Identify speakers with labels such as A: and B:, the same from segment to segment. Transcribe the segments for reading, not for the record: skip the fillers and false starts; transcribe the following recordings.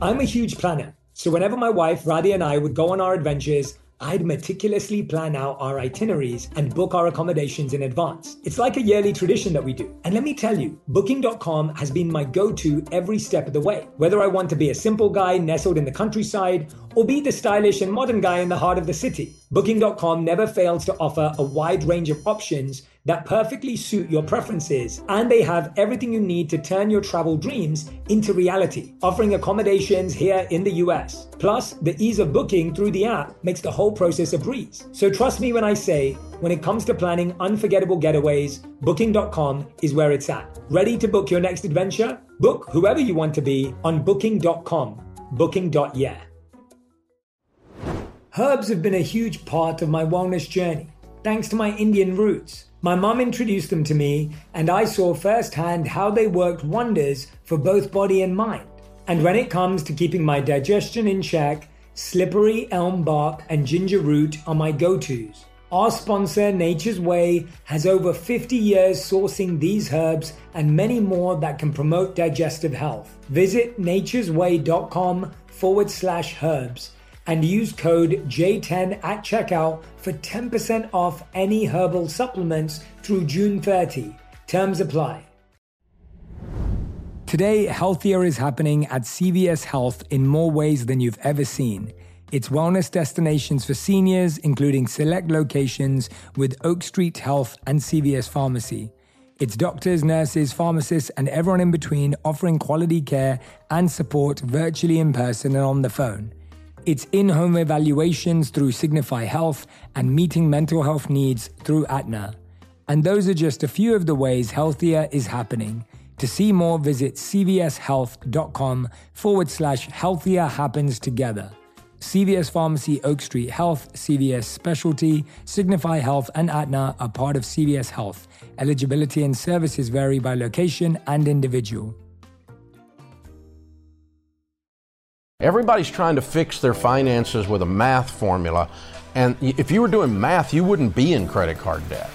A: I'm a huge planner, so whenever my wife Radhi and I would go on our adventures, I'd meticulously plan out our itineraries and book our accommodations in advance. It's like a yearly tradition that we do. And let me tell you, Booking.com has been my go-to every step of the way. Whether I want to be a simple guy nestled in the countryside or be the stylish and modern guy in the heart of the city, Booking.com never fails to offer a wide range of options that perfectly suit your preferences, and they have everything you need to turn your travel dreams into reality, offering accommodations here in the US. Plus, the ease of booking through the app makes the whole process a breeze. So trust me when I say, when it comes to planning unforgettable getaways, Booking.com is where it's at. Ready to book your next adventure? Book whoever you want to be on Booking.com. Booking.yeah. Herbs have been a huge part of my wellness journey, thanks to my Indian roots. My mum introduced them to me, and I saw firsthand how they worked wonders for both body and mind. And when it comes to keeping my digestion in check, slippery elm bark and ginger root are my go-tos. Our sponsor, Nature's Way, has over 50 years sourcing these herbs and many more that can promote digestive health. Visit naturesway.com/herbs and use code J10 at checkout for 10% off any herbal supplements through June 30. Terms apply. Today, healthier is happening at CVS Health in more ways than you've ever seen. It's wellness destinations for seniors, including select locations with Oak Street Health and CVS Pharmacy. It's doctors, nurses, pharmacists, and everyone in between offering quality care and support virtually in person and on the phone. It's in-home evaluations through Signify Health and meeting mental health needs through Aetna. And those are just a few of the ways healthier is happening. To see more, visit cvshealth.com/healthier happens together. CVS Pharmacy, Oak Street Health, CVS Specialty, Signify Health, and Aetna are part of CVS Health. Eligibility and services vary by location and individual.
B: Everybody's trying to fix their finances with a math formula, and if you were doing math, you wouldn't be in credit card debt.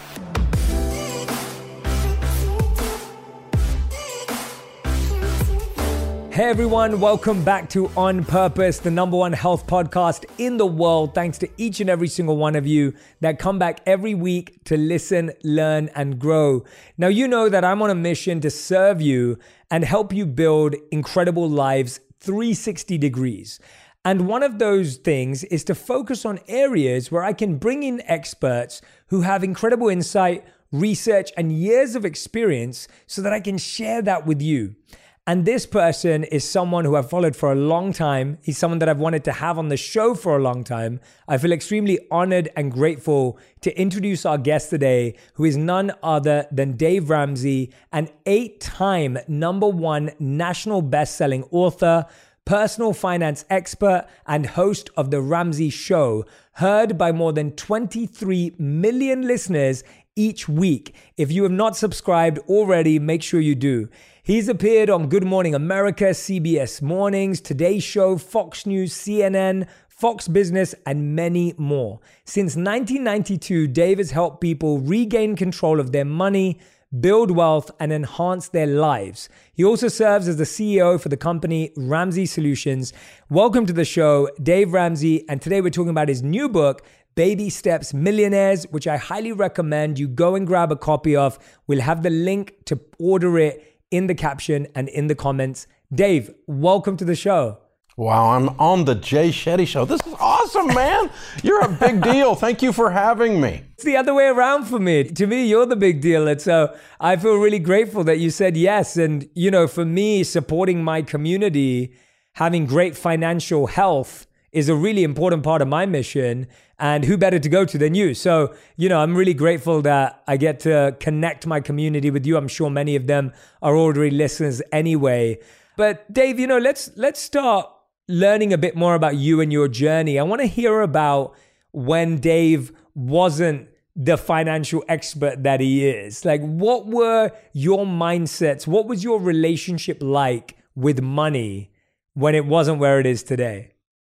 A: Hey everyone, welcome back to On Purpose, the #1 health podcast in the world. Thanks to each and every single one of you that come back every week to listen, learn, and grow. Now, you know that I'm on a mission to serve you and help you build incredible lives 360 degrees. And one of those things is to focus on areas where I can bring in experts who have incredible insight, research, and years of experience so that I can share that with you. And this person is someone who I've followed for a long time. He's someone that I've wanted to have on the show for a long time. I feel extremely honored and grateful to introduce our guest today, who is none other than Dave Ramsey, an 8-time #1 national best-selling author, personal finance expert, and host of The Ramsey Show, heard by more than 23 million listeners each week. If you have not subscribed already, make sure you do. He's appeared on Good Morning America, CBS Mornings, Today Show, Fox News, CNN, Fox Business, and many more. Since 1992, Dave has helped people regain control of their money, build wealth, and enhance their lives. He also serves as the CEO for the company Ramsey Solutions. Welcome to the show, Dave Ramsey, and today we're talking about his new book, Baby Steps Millionaires, which I highly recommend you go and grab a copy of. We'll have the link to order it in the caption and in the comments. Dave, welcome to the show.
B: Wow, I'm on the Jay Shetty Show. This is awesome, man. You're a big deal. Thank you for having me.
A: It's the other way around for me. To me, you're the big deal. And so I feel really grateful that you said yes. And, you know, for me, supporting my community, having great financial health is a really important part of my mission. And who better to go to than you? So, you know, I'm really grateful that I get to connect my community with you. I'm sure many of them are already listeners anyway. But Dave, you know, let's start learning a bit more about you and your journey. I want to hear about when Dave wasn't the financial expert that he is. Like, what were your mindsets? What was your relationship like with money when it wasn't where it is today?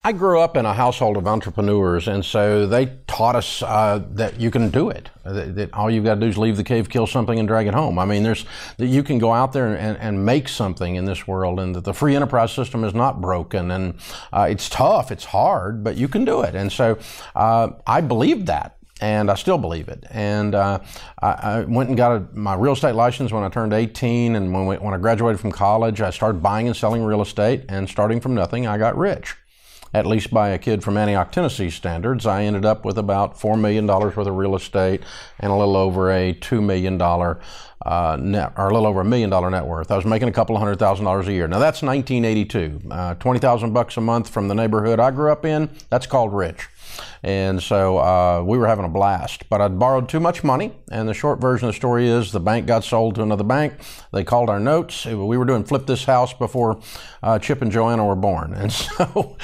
B: I grew up in a household of entrepreneurs, and so they taught us that you can do it. That all you've got to do is leave the cave, kill something, and drag it home. I mean, that you can go out there and make something in this world, and that the free enterprise system is not broken. And it's tough, it's hard, but you can do it. And so I believed that. And I still believe it. And I went and got my real estate license when I turned 18. And when I graduated from college, I started buying and selling real estate. And starting from nothing, I got rich. At least by a kid from Antioch, Tennessee standards, I ended up with about $4 million worth of real estate and a little over a $2 million net, or a little over $1 million net worth. I was making a couple of $100,000 a year. Now that's 1982. $20,000 a month from the neighborhood I grew up in. That's called rich. And so we were having a blast, but I'd borrowed too much money. And the short version of the story is the bank got sold to another bank. They called our notes. We were doing Flip This House before Chip and Joanna were born. And so,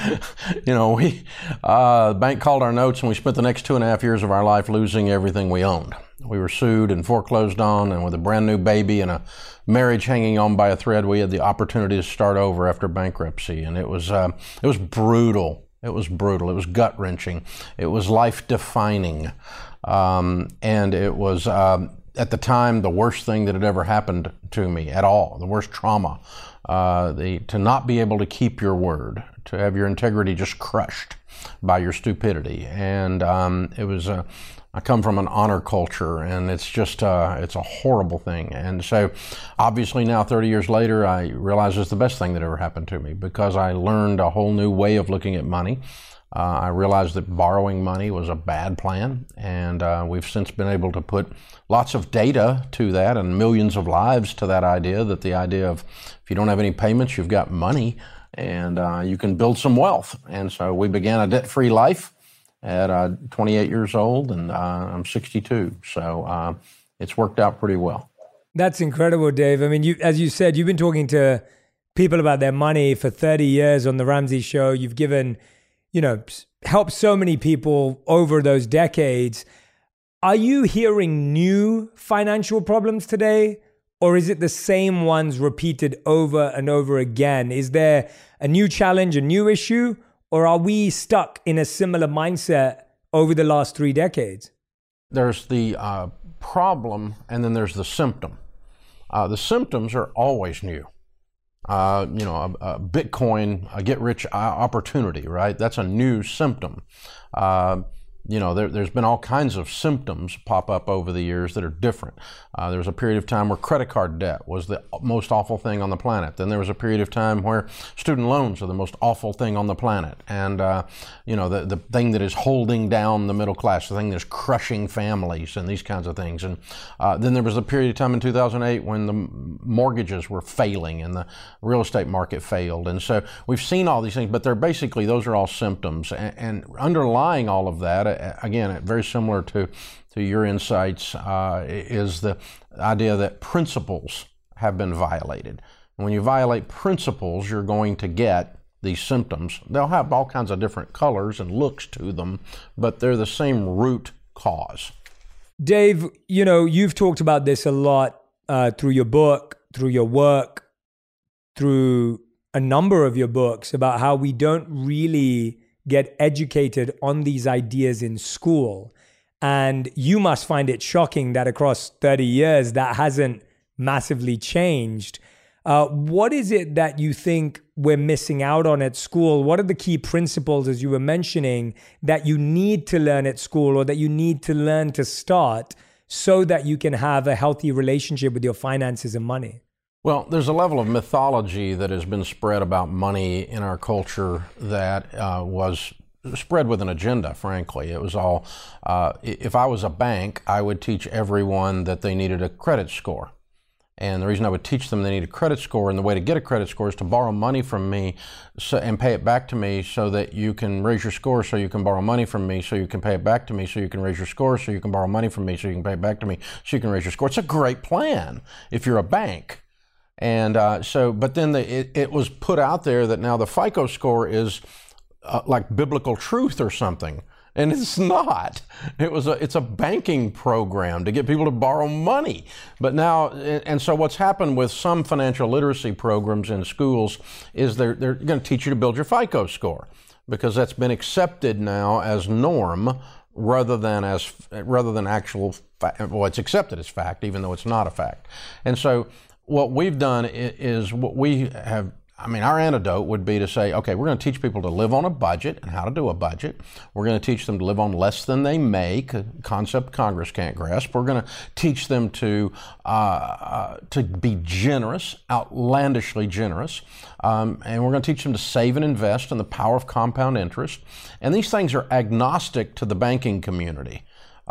B: the bank called our notes, and we spent the next 2.5 years of our life losing everything we owned. We were sued and foreclosed on, and with a brand new baby and a marriage hanging on by a thread, we had the opportunity to start over after bankruptcy. And it was brutal. It was brutal. It was gut-wrenching. It was life-defining. And it was, at the time, the worst thing that had ever happened to me at all, the worst trauma. To not be able to keep your word, to have your integrity just crushed by your stupidity. And it was I come from an honor culture, and it's just, it's a horrible thing. And so obviously now 30 years later, I realize it's the best thing that ever happened to me, because I learned a whole new way of looking at money. I realized that borrowing money was a bad plan, and we've since been able to put lots of data to that and millions of lives to that idea, that the idea of if you don't have any payments, you've got money, and you can build some wealth. And so we began a debt-free life at 28 years old, and I'm 62. So it's worked out pretty well.
A: That's incredible, Dave. I mean, as you said, you've been talking to people about their money for 30 years on The Ramsey Show. You've given, helped so many people over those decades. Are you hearing new financial problems today, or is it the same ones repeated over and over again? Is there a new challenge, a new issue? Or are we stuck in a similar mindset over the last 3 decades?
B: There's the problem, and then there's the symptom. The symptoms are always new. A Bitcoin, a get-rich opportunity, right? That's a new symptom. There's been all kinds of symptoms pop up over the years that are different. There was a period of time where credit card debt was the most awful thing on the planet. Then there was a period of time where student loans are the most awful thing on the planet. And, the thing that is holding down the middle class, the thing that is crushing families and these kinds of things. And then there was a period of time in 2008 when the mortgages were failing and the real estate market failed. And so we've seen all these things, but those are all symptoms. And underlying all of that, again, very similar to your insights, is the idea that principles have been violated. And when you violate principles, you're going to get these symptoms. They'll have all kinds of different colors and looks to them, but they're the same root cause.
A: Dave, you've talked about this a lot through your book, through your work, through a number of your books, about how we don't really get educated on these ideas in school. And you must find it shocking that across 30 years, that hasn't massively changed. What is it that you think we're missing out on at school? What are the key principles, as you were mentioning, that you need to learn at school, or that you need to learn to start, so that you can have a healthy relationship with your finances and money?
B: Well, there's a level of mythology that has been spread about money in our culture that was spread with an agenda, frankly. It was all, if I was a bank, I would teach everyone that they needed a credit score. And the reason I would teach them they need a credit score, and the way to get a credit score is to borrow money from me and pay it back to me, so that you can raise your score, so you can borrow money from me, so you can pay it back to me, so you can raise your score, so you can borrow money from me, so you can pay it back to me, so you can raise your score. It's a great plan if you're a bank. And but then it was put out there that now the FICO score is like biblical truth or something. And it's not. It's a banking program to get people to borrow money. But now, and so what's happened with some financial literacy programs in schools is they're going to teach you to build your FICO score. because that's been accepted now as norm rather than actual fact. Well, it's accepted as fact, even though it's not a fact. And so what we've done is what we have. I mean, our antidote would be to say, okay, we're going to teach people to live on a budget and how to do a budget. We're going to teach them to live on less than they make, a concept Congress can't grasp. We're going to teach them to be generous, outlandishly generous. And we're going to teach them to save and invest in the power of compound interest. And these things are agnostic to the banking community.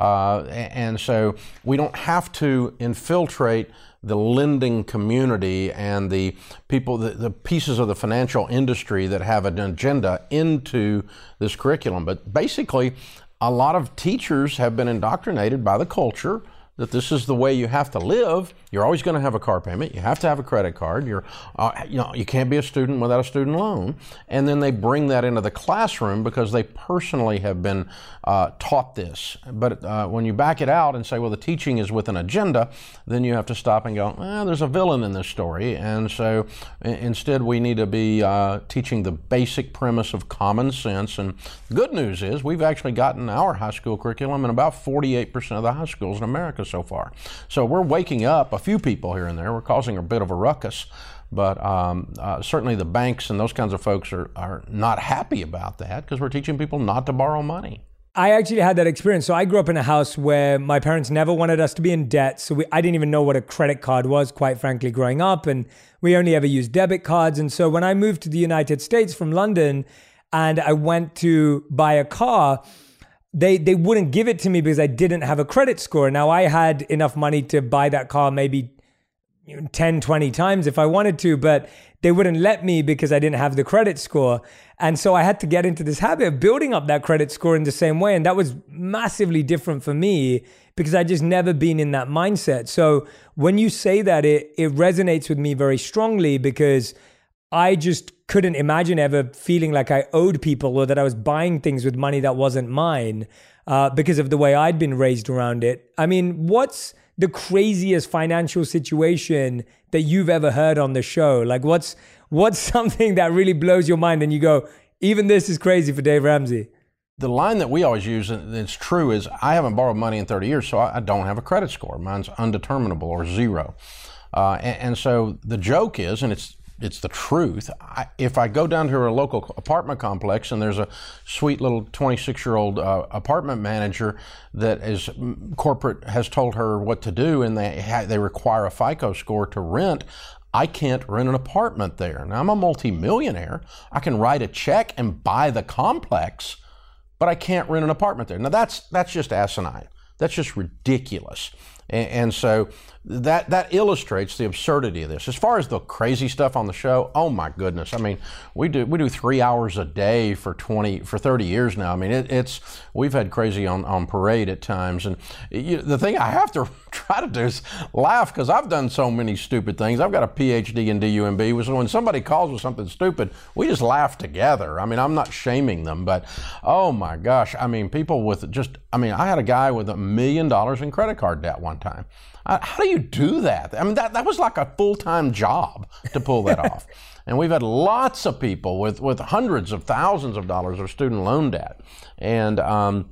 B: And so we don't have to infiltrate the lending community and the people, the pieces of the financial industry that have an agenda into this curriculum. But basically, a lot of teachers have been indoctrinated by the culture that this is the way you have to live. You're always going to have a car payment. You have to have a credit card. You can't be a student without a student loan. And then they bring that into the classroom because they personally have been taught this. But when you back it out and say, well, the teaching is with an agenda, then you have to stop and go, well, there's a villain in this story. And so instead, we need to be teaching the basic premise of common sense. And the good news is we've actually gotten our high school curriculum in about 48% of the high schools in America so far. So we're waking up a few people here and there. We're causing a bit of a ruckus, but certainly the banks and those kinds of folks are not happy about that because we're teaching people not to borrow money.
A: I actually had that experience. So I grew up in a house where my parents never wanted us to be in debt. So I didn't even know what a credit card was, quite frankly, growing up. And we only ever used debit cards. And so when I moved to the United States from London and I went to buy a car, they wouldn't give it to me because I didn't have a credit score. Now, I had enough money to buy that car maybe 10, 20 times if I wanted to, but they wouldn't let me because I didn't have the credit score. And so I had to get into this habit of building up that credit score in the same way. And that was massively different for me because I just never been in that mindset. So when you say that, it resonates with me very strongly because I just couldn't imagine ever feeling like I owed people or that I was buying things with money that wasn't mine because of the way I'd been raised around it. I mean, what's the craziest financial situation that you've ever heard on the show? Like what's something that really blows your mind and you go, even this is crazy for Dave Ramsey?
B: The line that we always use, and it's true, is I haven't borrowed money in 30 years, so I don't have a credit score. Mine's undeterminable or zero. And so the joke is, and it's the truth. If I go down to a local apartment complex and there's a sweet little 26-year-old apartment manager that is corporate has told her what to do and they require a FICO score to rent, I can't rent an apartment there. Now, I'm a multimillionaire. I can write a check and buy the complex, but I can't rent an apartment there. Now, that's just asinine. That's just ridiculous. And so that illustrates the absurdity of this. As far as the crazy stuff on the show, oh my goodness. I mean, we do 3 hours a day for 30 years now. I mean, we've had crazy on parade at times. And the thing I have to try to do is laugh because I've done so many stupid things. I've got a PhD in DUMB. So when somebody calls with something stupid, we just laugh together. I mean, I'm not shaming them, but oh my gosh. I mean, people with I had a guy with $1 million in credit card debt one time. How do you do that? I mean, that was like a full-time job to pull that off. And we've had lots of people with hundreds of thousands of dollars of student loan debt. And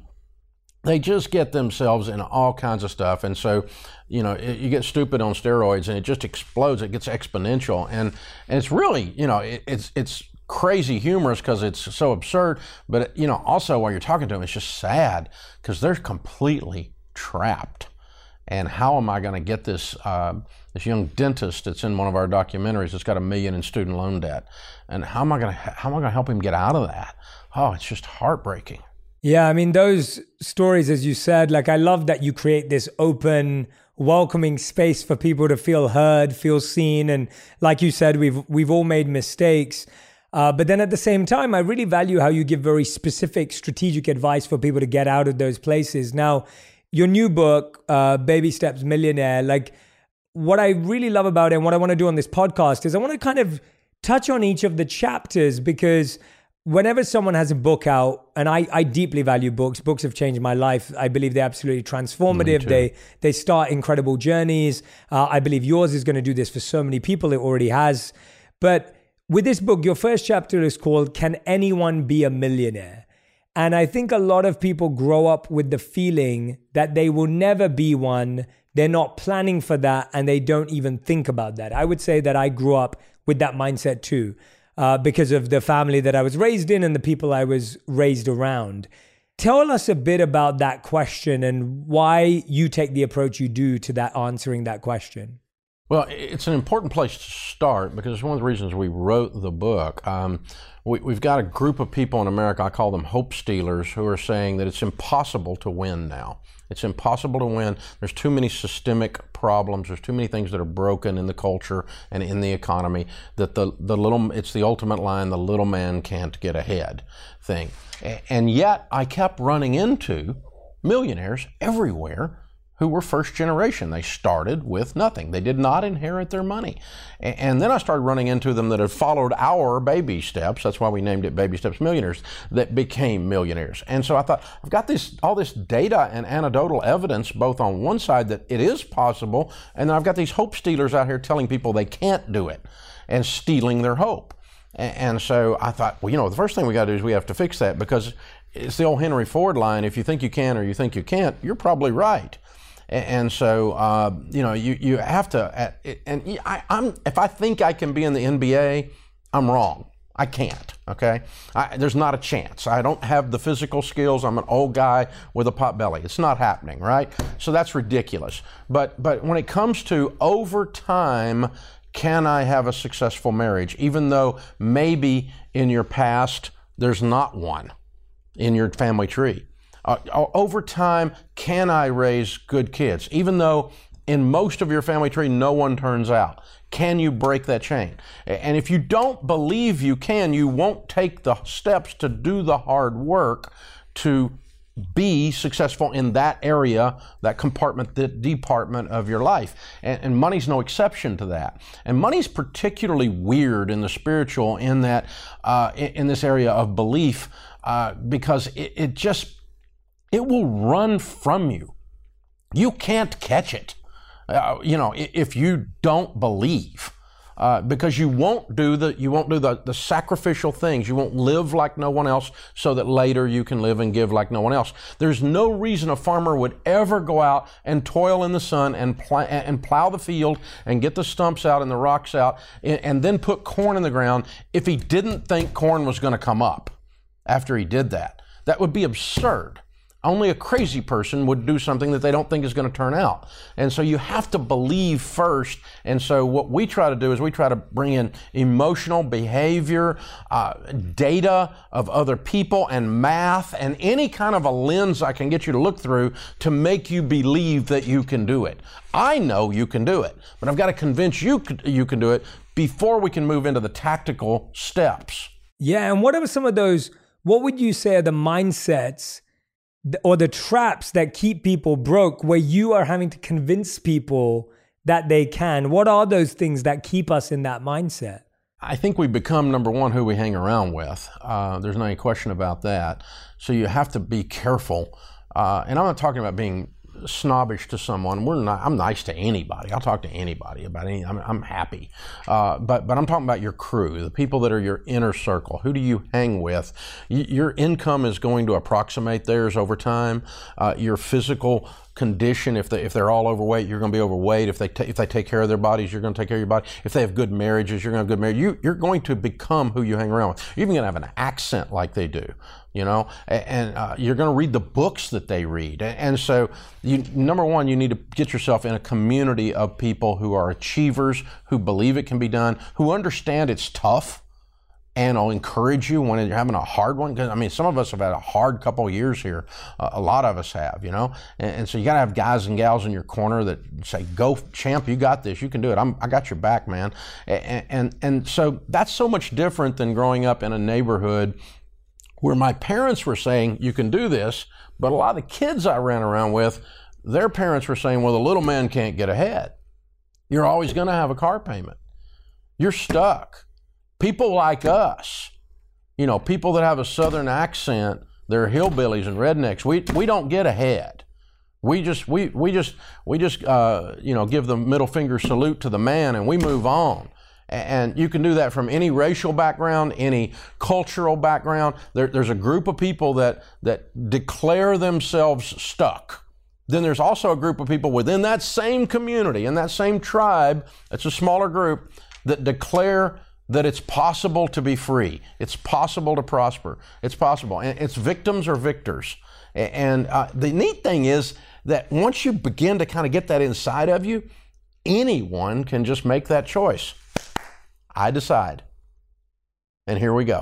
B: they just get themselves in all kinds of stuff. And so, you get stupid on steroids and it just explodes. It gets exponential. And it's really, it's crazy humorous because it's so absurd. But, also while you're talking to them, it's just sad because they're completely trapped. And how am I going to get this young dentist that's in one of our documentaries that's got $1 million in student loan debt? And how am I going to help him get out of that? Oh, it's just heartbreaking. Yeah,
A: I mean, those stories, as you said, like I love that you create this open, welcoming space for people to feel heard, feel seen. And like you said, we've all made mistakes. But then at the same time, I really value how you give very specific strategic advice for people to get out of those places. Now, your new book, Baby Steps Millionaire, like what I really love about it and what I want to do on this podcast is I want to kind of touch on each of the chapters because whenever someone has a book out, and I deeply value books have changed my life. I believe they're absolutely transformative. They start incredible journeys. I believe yours is going to do this for so many people. It already has. But With this book, your first chapter is called Can Anyone Be a Millionaire? And I think a lot of people grow up with the feeling that they will never be one. They're not planning for that, and they don't even think about that. I would say that I grew up with that mindset too, because of the family that I was raised in and the people I was raised around. Tell us a bit about that question and why you take the approach you do to that, answering that question.
B: Well, it's an important place to start because it's one of the reasons we wrote the book. We've got a group of people in America, I call them hope stealers, who are saying that it's impossible to win now. It's impossible to win. There's too many systemic problems. There's too many things that are broken in the culture and in the economy that it's the ultimate line, the little man can't get ahead thing. And yet I kept running into millionaires everywhere who were first generation. They started with nothing. They did not inherit their money. And then I started running into them that had followed our baby steps. That's why we named it Baby Steps Millionaires, that became millionaires. And so I thought, I've got all this data and anecdotal evidence, both on one side that it is possible, and then I've got these hope stealers out here telling people they can't do it and stealing their hope. And so I thought, well, the first thing we got to do is we have to fix that, because it's the old Henry Ford line, if you think you can or you think you can't, you're probably right. And so, you have to, if I think I can be in the NBA, I'm wrong. I can't, okay? There's not a chance. I don't have the physical skills. I'm an old guy with a pot belly. It's not happening, right? So that's ridiculous. But when it comes to over time, can I have a successful marriage, even though maybe in your past there's not one in your family tree? Over time, can I raise good kids? Even though in most of your family tree, no one turns out. Can you break that chain? And if you don't believe you can, you won't take the steps to do the hard work to be successful in that area, that compartment, that department of your life. And money's no exception to that. And money's particularly weird in the spiritual in that, in this area of belief, because it will run from you. You can't catch it, if you don't believe, because you won't do the sacrificial things. You won't live like no one else so that later you can live and give like no one else. There's no reason a farmer would ever go out and toil in the sun and plow the field and get the stumps out and the rocks out and then put corn in the ground if he didn't think corn was going to come up after he did that. That would be absurd. Only a crazy person would do something that they don't think is going to turn out. And so you have to believe first. And so what we try to do is we try to bring in emotional behavior, data of other people, and math, and any kind of a lens I can get you to look through to make you believe that you can do it. I know you can do it, but I've got to convince you can do it before we can move into the tactical steps.
A: Yeah, and what are some of those, what would you say are the mindsets or the traps that keep people broke, where you are having to convince people that they can? What are those things that keep us in that mindset?
B: I think we become, number one, who we hang around with. There's no any question about that. So you have to be careful. And I'm not talking about being snobbish to someone. I'm nice to anybody. I'll talk to anybody about anything. I'm happy. But I'm talking about your crew, the people that are your inner circle. Who do you hang with? Your income is going to approximate theirs over time. Your physical condition, if they're all overweight, you're going to be overweight. If they take care of their bodies, you're going to take care of your body. If they have good marriages, you're going to have good marriage. You're going to become who you hang around with. You're even going to have an accent like they do, and you're going to read the books that they read. And so, number one, you need to get yourself in a community of people who are achievers, who believe it can be done, who understand it's tough, and I'll encourage you when you're having a hard one. Because some of us have had a hard couple of years here. A lot of us have, And so you got to have guys and gals in your corner that say, "Go, champ! You got this. You can do it. I got your back, man." And so that's so much different than growing up in a neighborhood where my parents were saying, "You can do this," but a lot of the kids I ran around with, their parents were saying, "Well, the little man can't get ahead. You're always going to have a car payment. You're stuck." People like us, people that have a southern accent, they're hillbillies and rednecks. We don't get ahead. We just give the middle finger salute to the man and we move on. And you can do that from any racial background, any cultural background. There's a group of people that declare themselves stuck. Then there's also a group of people within that same community, in that same tribe, it's a smaller group, that declare that it's possible to be free. It's possible to prosper. It's possible. And it's victims or victors. And the neat thing is that once you begin to kind of get that inside of you, anyone can just make that choice. I decide. And here we go.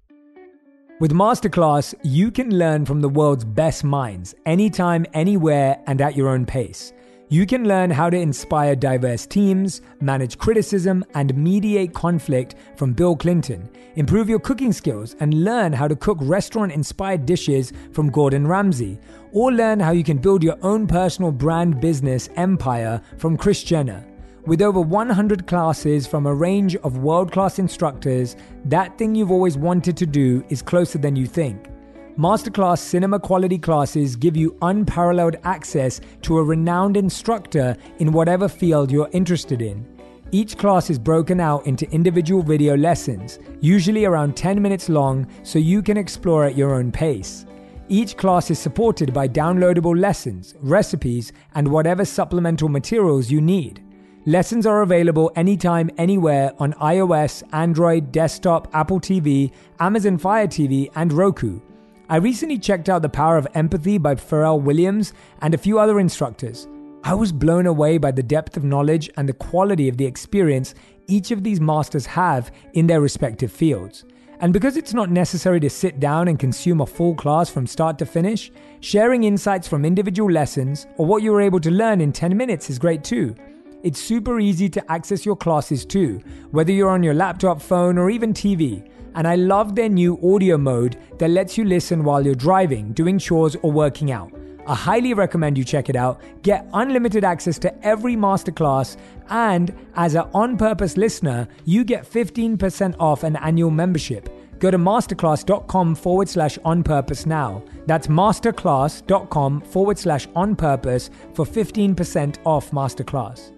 A: With Masterclass, you can learn from the world's best minds, anytime, anywhere, and at your own pace. You can learn how to inspire diverse teams, manage criticism, and mediate conflict from Bill Clinton, improve your cooking skills, and learn how to cook restaurant-inspired dishes from Gordon Ramsay, or learn how you can build your own personal brand business empire from Kris Jenner. With over 100 classes from a range of world-class instructors, that thing you've always wanted to do is closer than you think. Masterclass cinema quality classes give you unparalleled access to a renowned instructor in whatever field you're interested in. Each class is broken out into individual video lessons, usually around 10 minutes long, so you can explore at your own pace. Each class is supported by downloadable lessons, recipes, and whatever supplemental materials you need. Lessons are available anytime, anywhere on iOS, Android, desktop, Apple TV, Amazon Fire TV, and Roku. I recently checked out The Power of Empathy by Pharrell Williams and a few other instructors. I was blown away by the depth of knowledge and the quality of the experience each of these masters have in their respective fields. And because it's not necessary to sit down and consume a full class from start to finish, sharing insights from individual lessons or what you were able to learn in 10 minutes is great too. It's super easy to access your classes too, whether you're on your laptop, phone, or even TV. And I love their new audio mode that lets you listen while you're driving, doing chores, or working out. I highly recommend you check it out. Get unlimited access to every masterclass, and as an On Purpose listener, you get 15% off an annual membership. Go to masterclass.com/onpurpose now. That's masterclass.com/onpurpose for 15% off masterclass.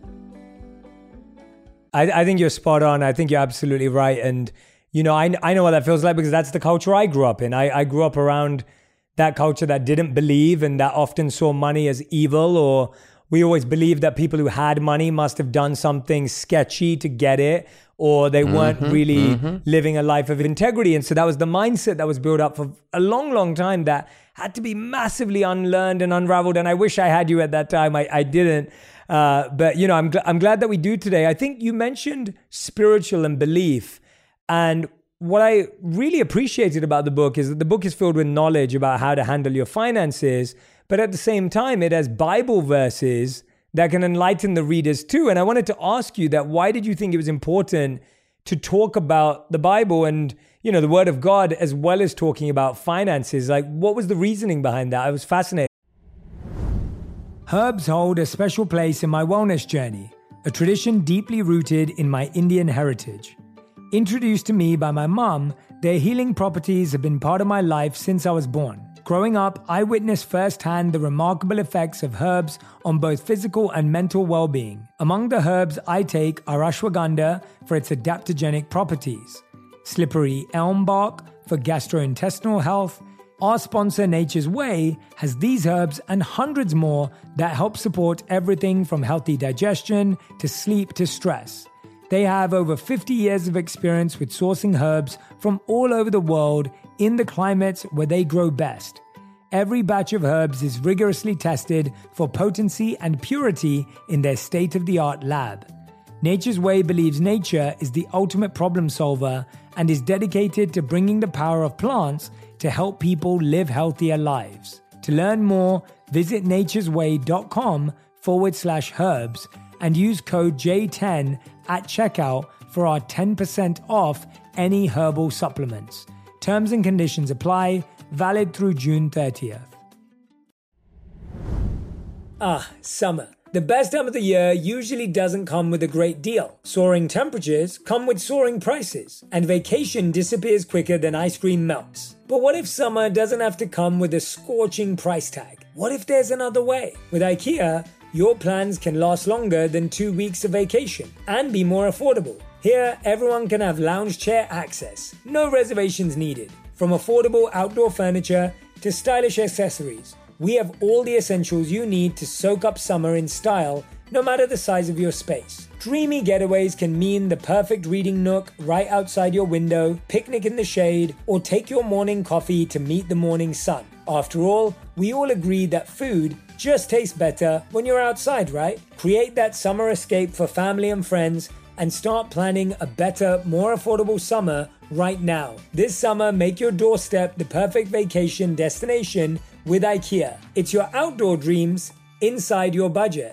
A: I think you're spot on. I think you're absolutely right. And, you know, I know what that feels like because that's the culture I grew up in. I grew up around that culture that didn't believe and that often saw money as evil, or we always believed that people who had money must have done something sketchy to get it, or they weren't really living a life of integrity. And so that was the mindset that was built up for a long, long time that had to be massively unlearned and unraveled. And I wish I had you at that time. I didn't. But, you know, I'm glad that we do today. I think you mentioned spiritual and belief. And what I really appreciated about the book is that the book is filled with knowledge about how to handle your finances. But at the same time, it has Bible verses that can enlighten the readers too. And I wanted to ask you that, why did you think it was important to talk about the Bible and, you know, the Word of God, as well as talking about finances? Like, what was the reasoning behind that? I was fascinated. Herbs hold a special place in my wellness journey, a tradition deeply rooted in my Indian heritage. Introduced to me by my mom, their healing properties have been part of my life since I was born. Growing up, I witnessed firsthand the remarkable effects of herbs on both physical and mental well-being. Among the herbs I take are ashwagandha for its adaptogenic properties, slippery elm bark for gastrointestinal health. Our sponsor, Nature's Way, has these herbs and hundreds more that help support everything from healthy digestion to sleep to stress. They have over 50 years of experience with sourcing herbs from all over the world in the climates where they grow best. Every batch of herbs is rigorously tested for potency and purity in their state-of-the-art lab. Nature's Way believes nature is the ultimate problem solver and is dedicated to bringing the power of plants to help people live healthier lives. To learn more, visit naturesway.com/herbs and use code J10 at checkout for our 10% off any herbal supplements. Terms and conditions apply, valid through June 30th. Summer. The best time of the year usually doesn't come with a great deal. Soaring temperatures come with soaring prices, and vacation disappears quicker than ice cream melts. But what if summer doesn't have to come with a scorching price tag? What if there's another way? With IKEA, your plans can last longer than 2 weeks of vacation and be more affordable. Here, everyone can have lounge chair access, no reservations needed. From affordable outdoor furniture to stylish accessories, we have all the essentials you need to soak up summer in style, no matter the size of your space. Dreamy getaways can mean the perfect reading nook right outside your window, picnic in the shade, or take your morning coffee to meet the morning sun. After all, we all agree that food just tastes better when you're outside, right? Create that summer escape for family and friends and start planning a better, more affordable summer right now. This summer, make your doorstep the perfect vacation destination with IKEA. It's your outdoor dreams inside your budget.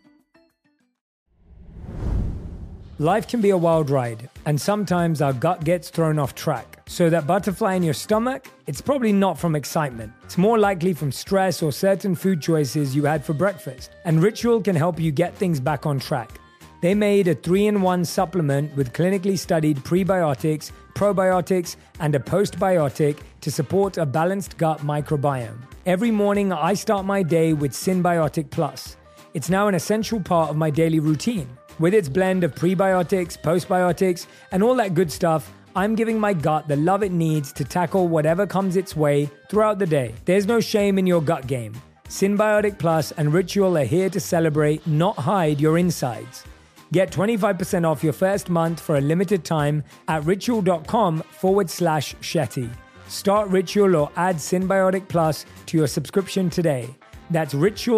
A: Life can be a wild ride, and sometimes our gut gets thrown off track. So that butterfly in your stomach, it's probably not from excitement. It's more likely from stress or certain food choices you had for breakfast. And Ritual can help you get things back on track. They made a 3-in-1 supplement with clinically studied prebiotics, probiotics, and a postbiotic to support a balanced gut microbiome. Every morning, I start my day with Synbiotic Plus. It's now an essential part of my daily routine. With its blend of prebiotics, postbiotics, and all that good stuff, I'm giving my gut the love it needs to tackle whatever comes its way throughout the day. There's no shame in your gut game. Synbiotic Plus and Ritual are here to celebrate, not hide your insides. Get 25% off your first month for a limited time at ritual.com/Shetty. Start Ritual or add Synbiotic Plus to your subscription today. That's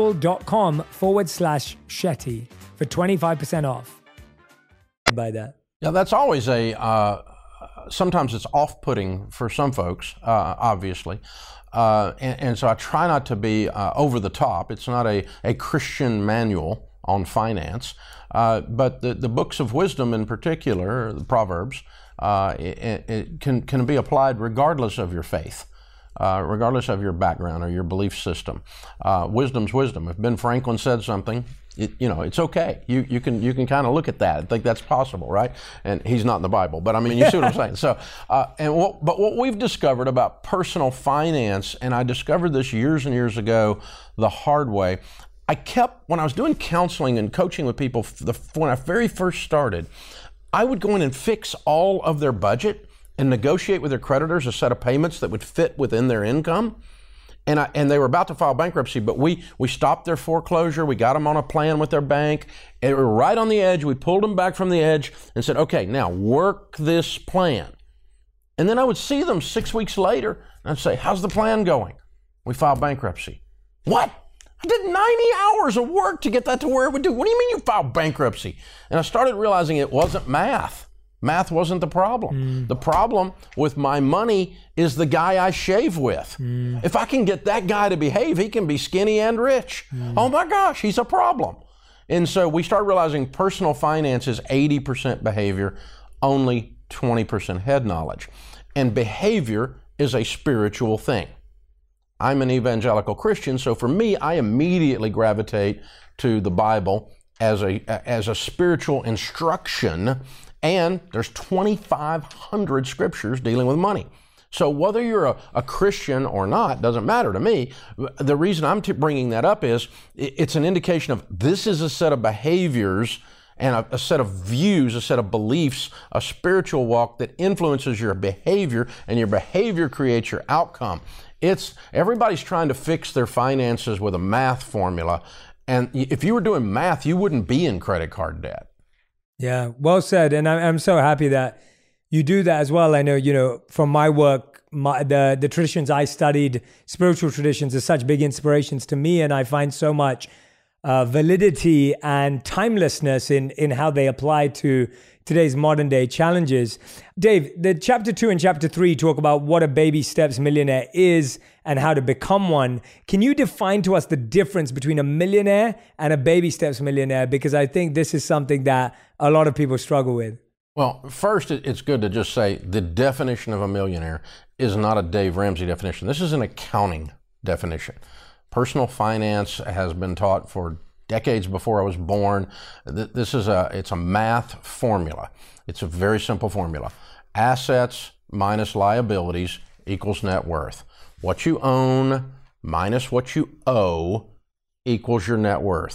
A: ritual.com/Shetty for 25% off. By that.
B: Yeah, that's always sometimes it's off-putting for some folks, obviously. And so I try not to be over the top. It's not a Christian manual on finance. But the books of wisdom in particular, the Proverbs, it can be applied regardless of your faith, regardless of your background or your belief system. Wisdom's wisdom. If Ben Franklin said something, it's okay. You can kind of look at that and think that's possible, right? And he's not in the Bible, but I mean, you see what I'm saying. So, but what we've discovered about personal finance, and I discovered this years and years ago the hard way. When I was doing counseling and coaching with people, when I very first started, I would go in and fix all of their budget and negotiate with their creditors a set of payments that would fit within their income. And they were about to file bankruptcy, but we stopped their foreclosure. We got them on a plan with their bank. And we were right on the edge. We pulled them back from the edge and said, okay, now work this plan. And then I would see them 6 weeks later and I'd say, how's the plan going? We filed bankruptcy. What? I did 90 hours of work to get that to where it would do. What do you mean you filed bankruptcy? And I started realizing it wasn't math. Math wasn't the problem. The problem with my money is the guy I shave with. If I can get that guy to behave, he can be skinny and rich. Oh my gosh, he's a problem. And so we start realizing personal finance is 80% behavior, only 20% head knowledge. And behavior is a spiritual thing. I'm an evangelical Christian, so for me, I immediately gravitate to the Bible as a spiritual instruction. And there's 2,500 scriptures dealing with money. So whether you're a Christian or not doesn't matter to me. The reason I'm bringing that up is it's an indication of this is a set of behaviors and a set of views, a set of beliefs, a spiritual walk that influences your behavior, and your behavior creates your outcome. Everybody's trying to fix their finances with a math formula. And if you were doing math, you wouldn't be in credit card debt.
A: Yeah, well said. And I'm so happy that you do that as well. I know, from my work, the traditions I studied, spiritual traditions, are such big inspirations to me. And I find so much validity and timelessness in how they apply to today's modern day challenges. Dave, the chapter 2 and chapter 3 talk about what a baby steps millionaire is and how to become one. Can you define to us the difference between a millionaire and a baby steps millionaire? Because I think this is something that a lot of people struggle with.
B: Well, first, it's good to just say the definition of a millionaire is not a Dave Ramsey definition. This is an accounting definition. Personal finance has been taught for decades before I was born. It's a math formula. It's a very simple formula. Assets minus liabilities equals net worth. What you own minus what you owe equals your net worth.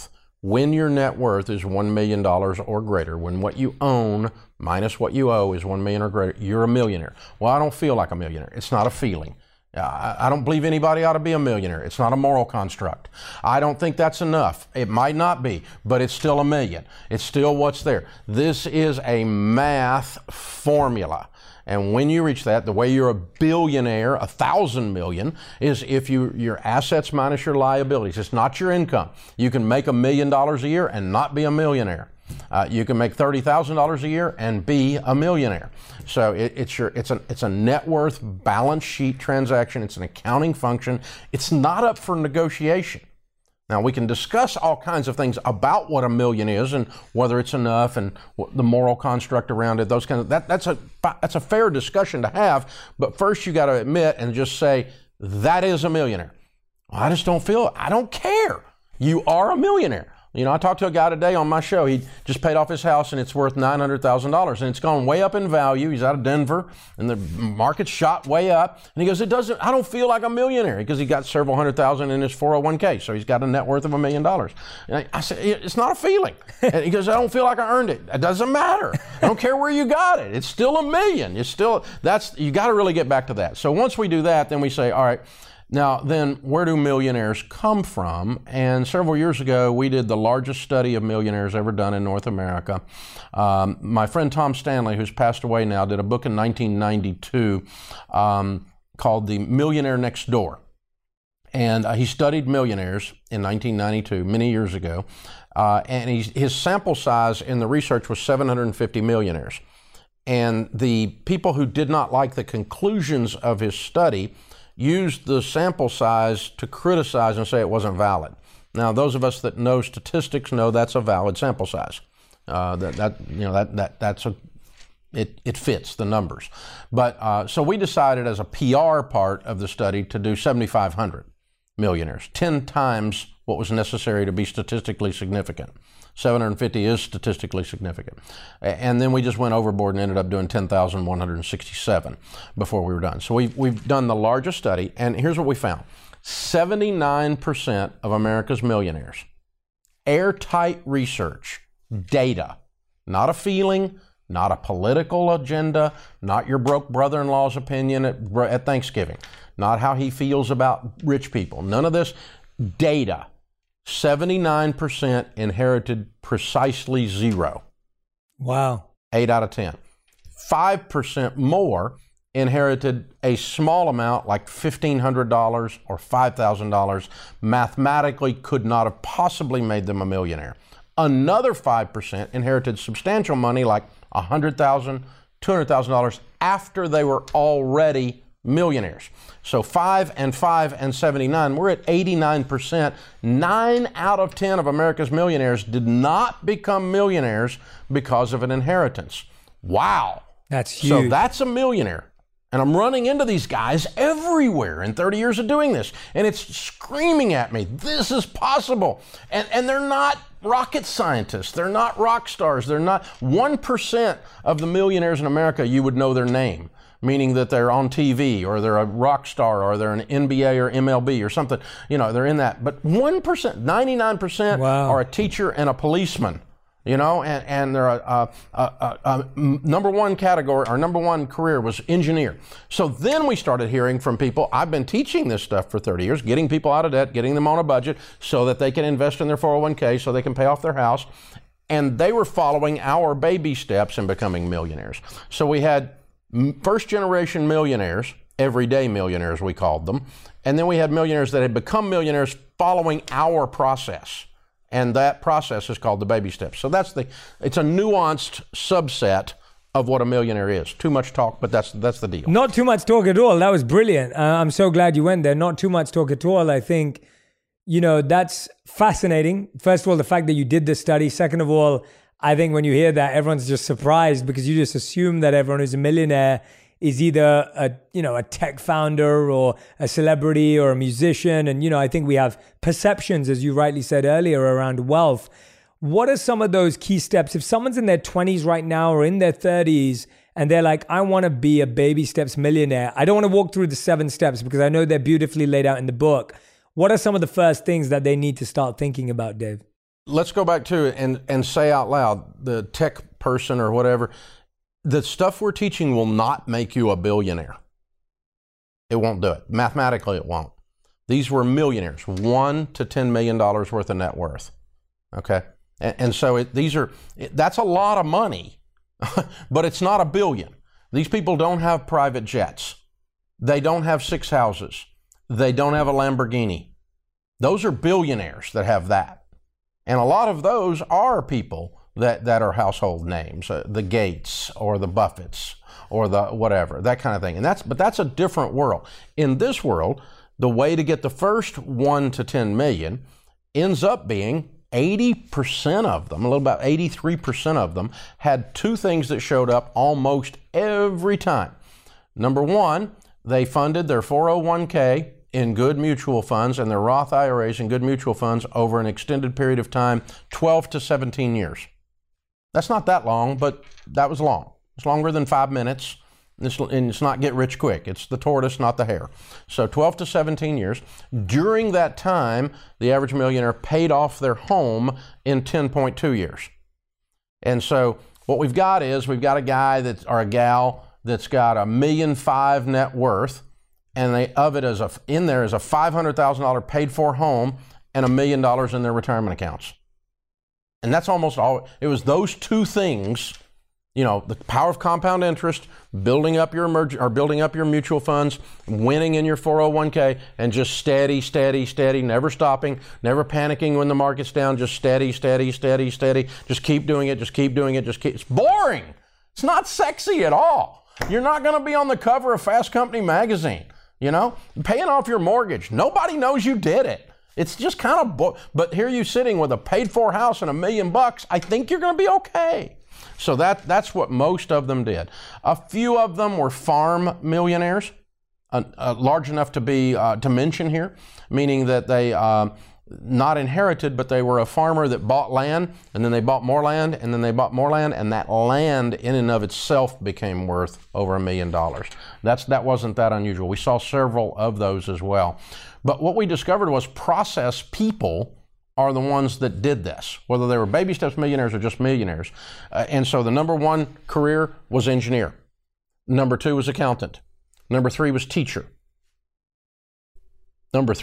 B: When your net worth is $1 million or greater, when what you own minus what you owe is $1 million or greater, you're a millionaire. Well, I don't feel like a millionaire. It's not a feeling. I don't believe anybody ought to be a millionaire. It's not a moral construct. I don't think that's enough. It might not be, but it's still a million. It's still what's there. This is a math formula. And when you reach that, the way you're a billionaire, 1,000 million, is if your assets minus your liabilities. It's not your income. You can make $1 million a year and not be a millionaire. You can make $30,000 a year and be a millionaire. So it's a net worth balance sheet transaction. It's an accounting function. It's not up for negotiation. Now, we can discuss all kinds of things about what a million is and whether it's enough and the moral construct around it, those kinds of, that's a fair discussion to have. But first, you got to admit and just say, that is a millionaire. Well, I just don't feel it. I don't care. You are a millionaire. You know, I talked to a guy today on my show. He just paid off his house and it's worth $900,000 and it's gone way up in value. He's out of Denver and the market's shot way up. And he goes, I don't feel like a millionaire because he got several $100,000 in his 401k. So he's got a net worth of $1 million. And I said, it's not a feeling. And he goes, I don't feel like I earned it. It doesn't matter. I don't care where you got it. It's still $1 million. You got to really get back to that. So once we do that, then we say, all right, now, then, where do millionaires come from? And several years ago, we did the largest study of millionaires ever done in North America. My friend Tom Stanley, who's passed away now, did a book in 1992 called The Millionaire Next Door. And he studied millionaires in 1992, many years ago. And his sample size in the research was 750 millionaires. And the people who did not like the conclusions of his study used the sample size to criticize and say it wasn't valid. Now, those of us that know statistics know that's a valid sample size. It fits the numbers. But so we decided as a PR part of the study to do 7,500 millionaires, 10 times what was necessary to be statistically significant. 750 is statistically significant. And then we just went overboard and ended up doing 10,167 before we were done. So we've done the largest study, and here's what we found. 79% of America's millionaires, airtight research, data, not a feeling, not a political agenda, not your broke brother-in-law's opinion at Thanksgiving, not how he feels about rich people, none of this, data. 79% inherited precisely 0.
A: Wow.
B: 8 out of 10. 5% more inherited a small amount like $1,500 or $5,000. Mathematically could not have possibly made them a millionaire. Another 5% inherited substantial money like $100,000, $200,000 after they were already millionaires. So 5 and 79, we're at 89%. 9 out of 10 of America's millionaires did not become millionaires because of an inheritance. Wow.
A: That's huge.
B: So that's a millionaire. And I'm running into these guys everywhere in 30 years of doing this. And it's screaming at me, this is possible. And they're not rocket scientists. They're not rock stars. They're not 1% of the millionaires in America, you would know their name. Meaning that they're on TV or they're a rock star or they're an NBA or MLB or something, you know, they're in that. But 1%, 99%
A: wow.
B: are a teacher and a policeman, you know, and they're a number one category, our number one career was engineer. So then we started hearing from people, I've been teaching this stuff for 30 years, getting people out of debt, getting them on a budget so that they can invest in their 401k, so they can pay off their house. And they were following our baby steps in becoming millionaires. So we had first generation millionaires, everyday millionaires we called them, and then we had millionaires that had become millionaires following our process, and that process is called the baby steps. So it's a nuanced subset of what a millionaire is. Too much talk, but that's the deal.
A: Not too much talk at all. That was brilliant. I'm so glad you went there. Not too much talk at all. I think, you know, that's fascinating. First of all, the fact that you did this study. Second of all, I think when you hear that, everyone's just surprised because you just assume that everyone who's a millionaire is either a tech founder or a celebrity or a musician. And, you know, I think we have perceptions, as you rightly said earlier, around wealth. What are some of those key steps? If someone's in their 20s right now or in their 30s and they're like, I want to be a baby steps millionaire. I don't want to walk through the 7 steps because I know they're beautifully laid out in the book. What are some of the first things that they need to start thinking about, Dave?
B: let's go back to it and say out loud, the tech person or whatever, the stuff we're teaching will not make you a billionaire. It won't do it. Mathematically, it won't. These were millionaires, $1 to $10 million worth of net worth. Okay? And so that's a lot of money, but it's not a billion. These people don't have private jets. They don't have 6 houses. They don't have a Lamborghini. Those are billionaires that have that. And a lot of those are people that are household names, the Gates or the Buffetts or the whatever, that kind of thing. But that's a different world. In this world, the way to get the first 1 to 10 million ends up being 80% of them, a little about 83% of them, had 2 things that showed up almost every time. Number 1, they funded their 401k in good mutual funds and their Roth IRAs in good mutual funds over an extended period of time, 12 to 17 years. That's not that long, but that was long. It's longer than 5 minutes, and it's not get rich quick. It's the tortoise, not the hare. So 12 to 17 years. During that time, the average millionaire paid off their home in 10.2 years. And so what we've got a guy or a gal that's got $1.5 million net worth, and in there is a $500,000 paid for home and $1 million in their retirement accounts. And that's almost all. It was those 2 things, the power of compound interest, building up your mutual funds, winning in your 401k, and just steady, never stopping, never panicking when the market's down, just steady. Just keep doing it. It's boring. It's not sexy at all. You're not going to be on the cover of Fast Company magazine, paying off your mortgage. Nobody knows you did it. It's just kind of, but here you sitting with a paid-for house and $1 million, I think you're going to be okay. So that's what most of them did. A few of them were farm millionaires, large enough to mention here, meaning that they not inherited, but they were a farmer that bought land, and then they bought more land, and then they bought more land, and that land in and of itself became worth over $1 million. That wasn't that unusual. We saw several of those as well. But what we discovered was process people are the ones that did this, whether they were baby steps millionaires or just millionaires. And so the number 1 career was engineer. Number 2 was accountant. Number 3 was teacher. Number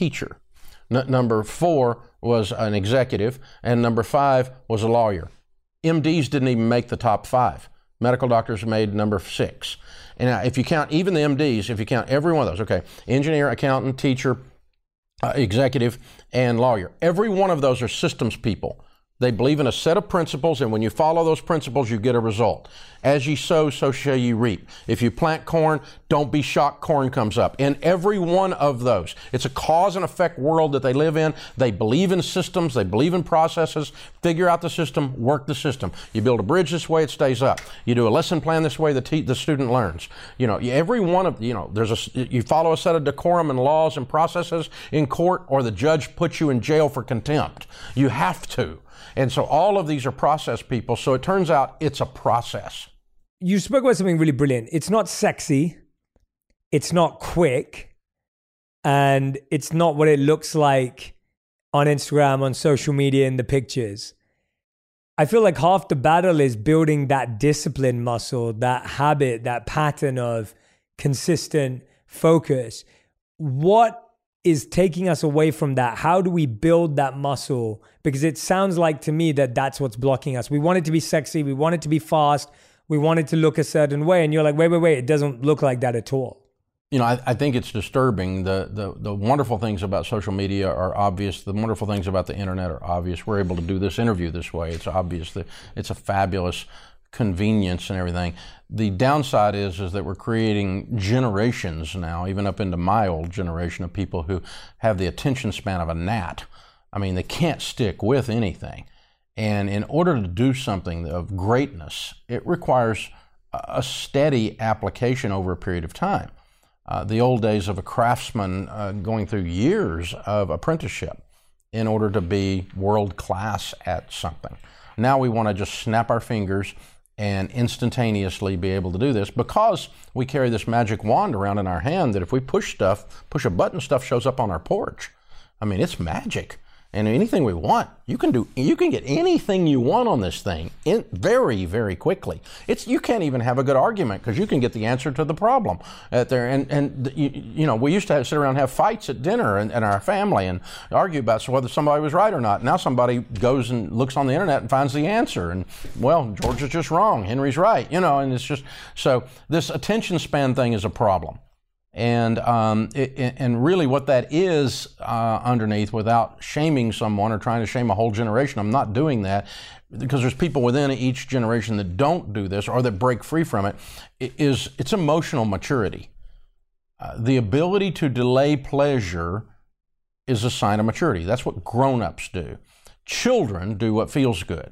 B: 4 was an executive, and number 5 was a lawyer. MDs didn't even make the top 5. Medical doctors made number 6. And if you count even the MDs, if you count every one of those, okay, engineer, accountant, teacher, executive, and lawyer, every one of those are systems people. They believe in a set of principles, and when you follow those principles, you get a result. As ye sow, so shall ye reap. If you plant corn, don't be shocked corn comes up. In every one of those, it's a cause and effect world that they live in. They believe in systems. They believe in processes. Figure out the system, work the system. You build a bridge this way, it stays up. You do a lesson plan this way, the student learns. Every one of, you follow a set of decorum and laws and processes in court, or the judge puts you in jail for contempt. You have to. And so all of these are process people. So it turns out it's a process.
A: You spoke about something really brilliant. It's not sexy. It's not quick. And it's not what it looks like on Instagram, on social media, in the pictures. I feel like half the battle is building that discipline muscle, that habit, that pattern of consistent focus. What is taking us away from that? How do we build that muscle? Because it sounds like to me that that's what's blocking us. We want it to be sexy. We want it to be fast. We want it to look a certain way. And you're like, wait. It doesn't look like that at all.
B: I think it's disturbing. The wonderful things about social media are obvious. The wonderful things about the internet are obvious. We're able to do this interview this way. It's obvious that it's a fabulous convenience and everything. The downside is that we're creating generations now, even up into my old generation, of people who have the attention span of a gnat. I mean, they can't stick with anything. And in order to do something of greatness, it requires a steady application over a period of time. The old days of a craftsman going through years of apprenticeship in order to be world class at something. Now we want to just snap our fingers and instantaneously be able to do this because we carry this magic wand around in our hand that if we push a button, stuff shows up on our porch. I mean, it's magic. and anything we want. You can get anything you want on this thing very, very quickly. You can't even have a good argument because you can get the answer to the problem at there. And we used to sit around and have fights at dinner and our family and argue about whether somebody was right or not. Now somebody goes and looks on the internet and finds the answer, and well, George is just wrong, Henry's right, and it's just so this attention span thing is a problem. And really what that is underneath, without shaming someone or trying to shame a whole generation, I'm not doing that, because there's people within each generation that don't do this or that break free from it, it's emotional maturity. The ability to delay pleasure is a sign of maturity. That's what grown-ups do. Children do what feels good.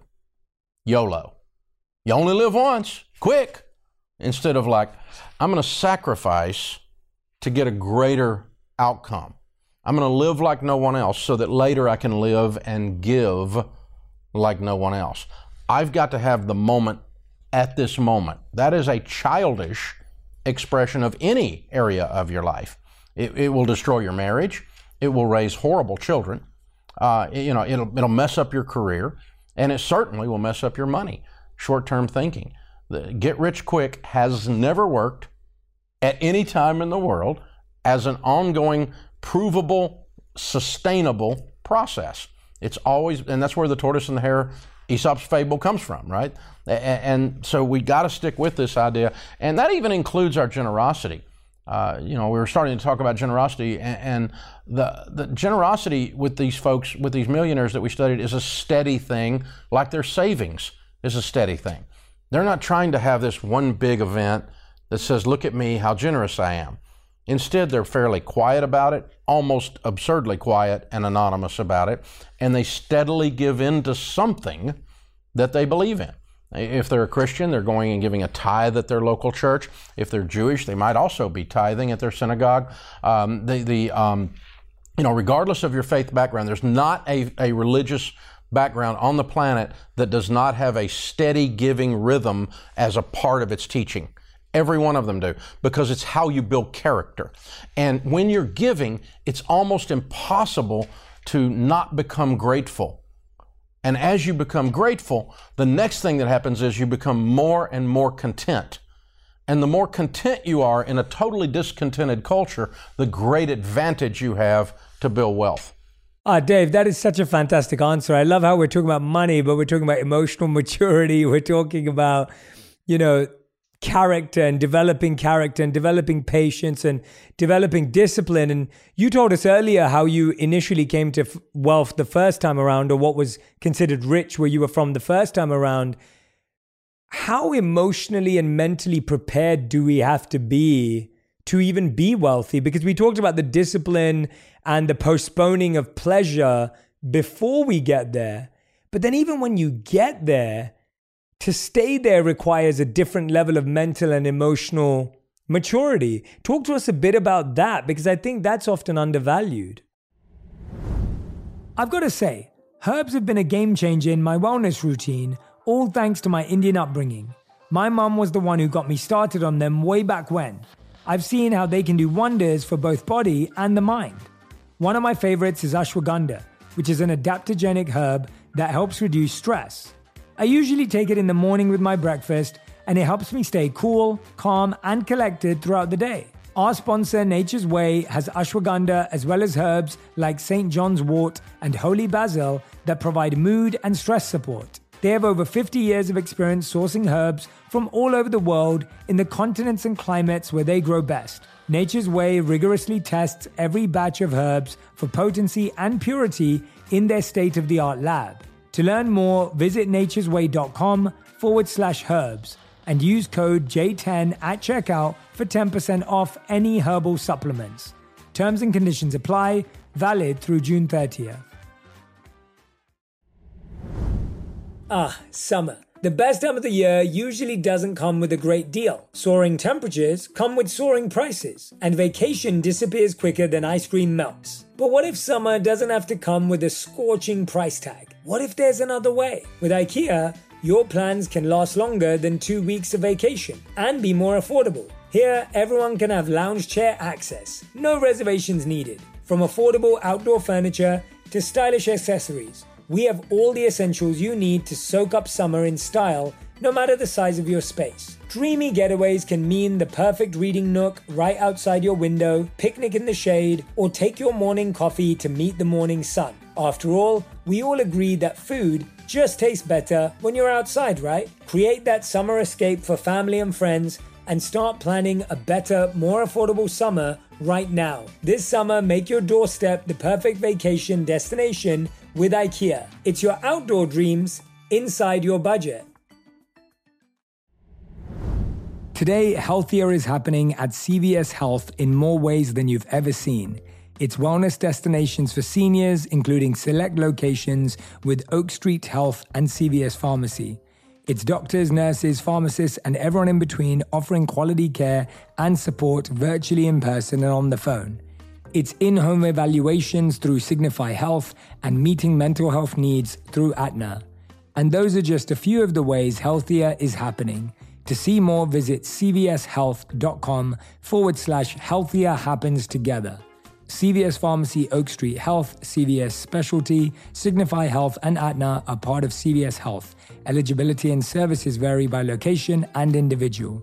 B: YOLO. You only live once. Quick. Instead of like, I'm going to sacrifice to get a greater outcome. I'm going to live like no one else so that later I can live and give like no one else. I've got to have the moment at this moment. That is a childish expression of any area of your life. It will destroy your marriage. It will raise horrible children. It'll mess up your career, and it certainly will mess up your money. Short-term thinking. The get rich quick has never worked at any time in the world as an ongoing, provable, sustainable process. It's always, and that's where the tortoise and the hare Aesop's fable comes from, right? And so we got to stick with this idea, and that even includes our generosity. We were starting to talk about generosity, and the generosity with these folks, with these millionaires that we studied, is a steady thing, like their savings is a steady thing. They're not trying to have this one big event that says, look at me, how generous I am. Instead, they're fairly quiet about it, almost absurdly quiet and anonymous about it, and they steadily give in to something that they believe in. If they're a Christian, they're going and giving a tithe at their local church. If they're Jewish, they might also be tithing at their synagogue. Regardless of your faith background, there's not a religious background on the planet that does not have a steady giving rhythm as a part of its teaching. Every one of them do, because it's how you build character. And when you're giving, it's almost impossible to not become grateful. And as you become grateful, the next thing that happens is you become more and more content. And the more content you are in a totally discontented culture, the great advantage you have to build wealth.
A: Dave, that is such a fantastic answer. I love how we're talking about money, but we're talking about emotional maturity. We're talking about, character and developing patience and developing discipline. And you told us earlier how you initially came to wealth the first time around, or what was considered rich where you were from the first time around. How emotionally and mentally prepared do we have to be to even be wealthy? Because we talked about the discipline and the postponing of pleasure before we get there. But then even when you get there, to stay there requires a different level of mental and emotional maturity. Talk to us a bit about that, because I think that's often undervalued. I've got to say, herbs have been a game changer in my wellness routine, all thanks to my Indian upbringing. My mum was the one who got me started on them way back when. I've seen how they can do wonders for both body and the mind. One of my favorites is ashwagandha, which is an adaptogenic herb that helps reduce stress. I usually take it in the morning with my breakfast, and it helps me stay cool, calm, and collected throughout the day. Our sponsor, Nature's Way, has ashwagandha as well as herbs like St. John's wort and holy basil that provide mood and stress support. They have over 50 years of experience sourcing herbs from all over the world in the continents and climates where they grow best. Nature's Way rigorously tests every batch of herbs for potency and purity in their state-of-the-art lab. To learn more, visit naturesway.com/herbs and use code J10 at checkout for 10% off any herbal supplements. Terms and conditions apply, valid through June 30th. Summer. The best time of the year usually doesn't come with a great deal. Soaring temperatures come with soaring prices, and vacation disappears quicker than ice cream melts. But what if summer doesn't have to come with a scorching price tag? What if there's another way? With IKEA, your plans can last longer than 2 weeks of vacation and be more affordable. Here, everyone can have lounge chair access, no reservations needed. From affordable outdoor furniture, to stylish accessories, we have all the essentials you need to soak up summer in style, no matter the size of your space. Dreamy getaways can mean the perfect reading nook right outside your window, picnic in the shade, or take your morning coffee to meet the morning sun. After all, we all agree that food just tastes better when you're outside, right? Create that summer escape for family and friends and start planning a better, more affordable summer right now. This summer, make your doorstep the perfect vacation destination with IKEA. It's your outdoor dreams inside your budget. Today, healthier is happening at CVS Health in more ways than you've ever seen. It's wellness destinations for seniors, including select locations with Oak Street Health and CVS Pharmacy. It's doctors, nurses, pharmacists, and everyone in between offering quality care and support virtually, in person, and on the phone. It's in-home evaluations through Signify Health and meeting mental health needs through Aetna. And those are just a few of the ways healthier is happening. To see more, visit cvshealth.com/healthier happens together. CVS Pharmacy, Oak Street Health, CVS Specialty, Signify Health, and Aetna are part of CVS Health. Eligibility and services vary by location and individual.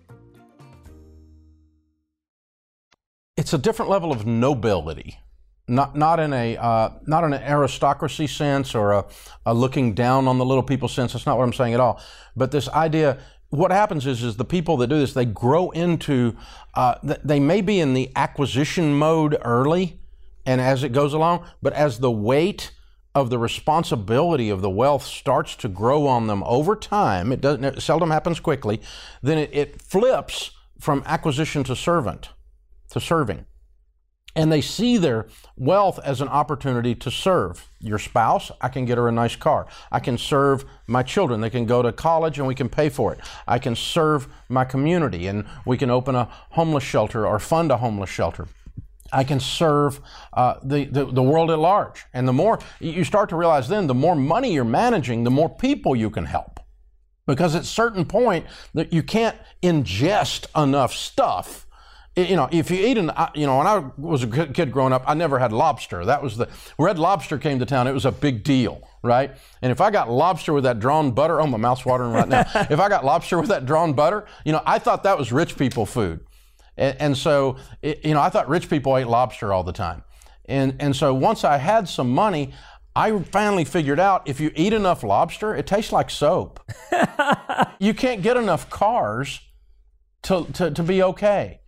B: It's a different level of nobility, not in an aristocracy sense or a looking down on the little people sense. That's not what I'm saying at all. But this idea. What happens is the people that do this, they grow into, they may be in the acquisition mode early and as it goes along, but as the weight of the responsibility of the wealth starts to grow on them over time, it seldom happens quickly, then it flips from acquisition to serving. And they see their wealth as an opportunity to serve your spouse. I can get her a nice car. I can serve my children. They can go to college and we can pay for it. I can serve my community and we can open a homeless shelter or fund a homeless shelter. I can serve the world at large. And the more you start to realize then, the more money you're managing, the more people you can help. Because at a certain point, that you can't ingest enough stuff. You know, if you eat when I was a kid growing up, I never had lobster. That was Red Lobster came to town. It was a big deal, right? And if I got lobster with that drawn butter, oh, my mouth's watering right now. If I got lobster with that drawn butter, I thought that was rich people food. And so, I thought rich people ate lobster all the time. And so once I had some money, I finally figured out if you eat enough lobster, it tastes like soap. You can't get enough cars to be okay.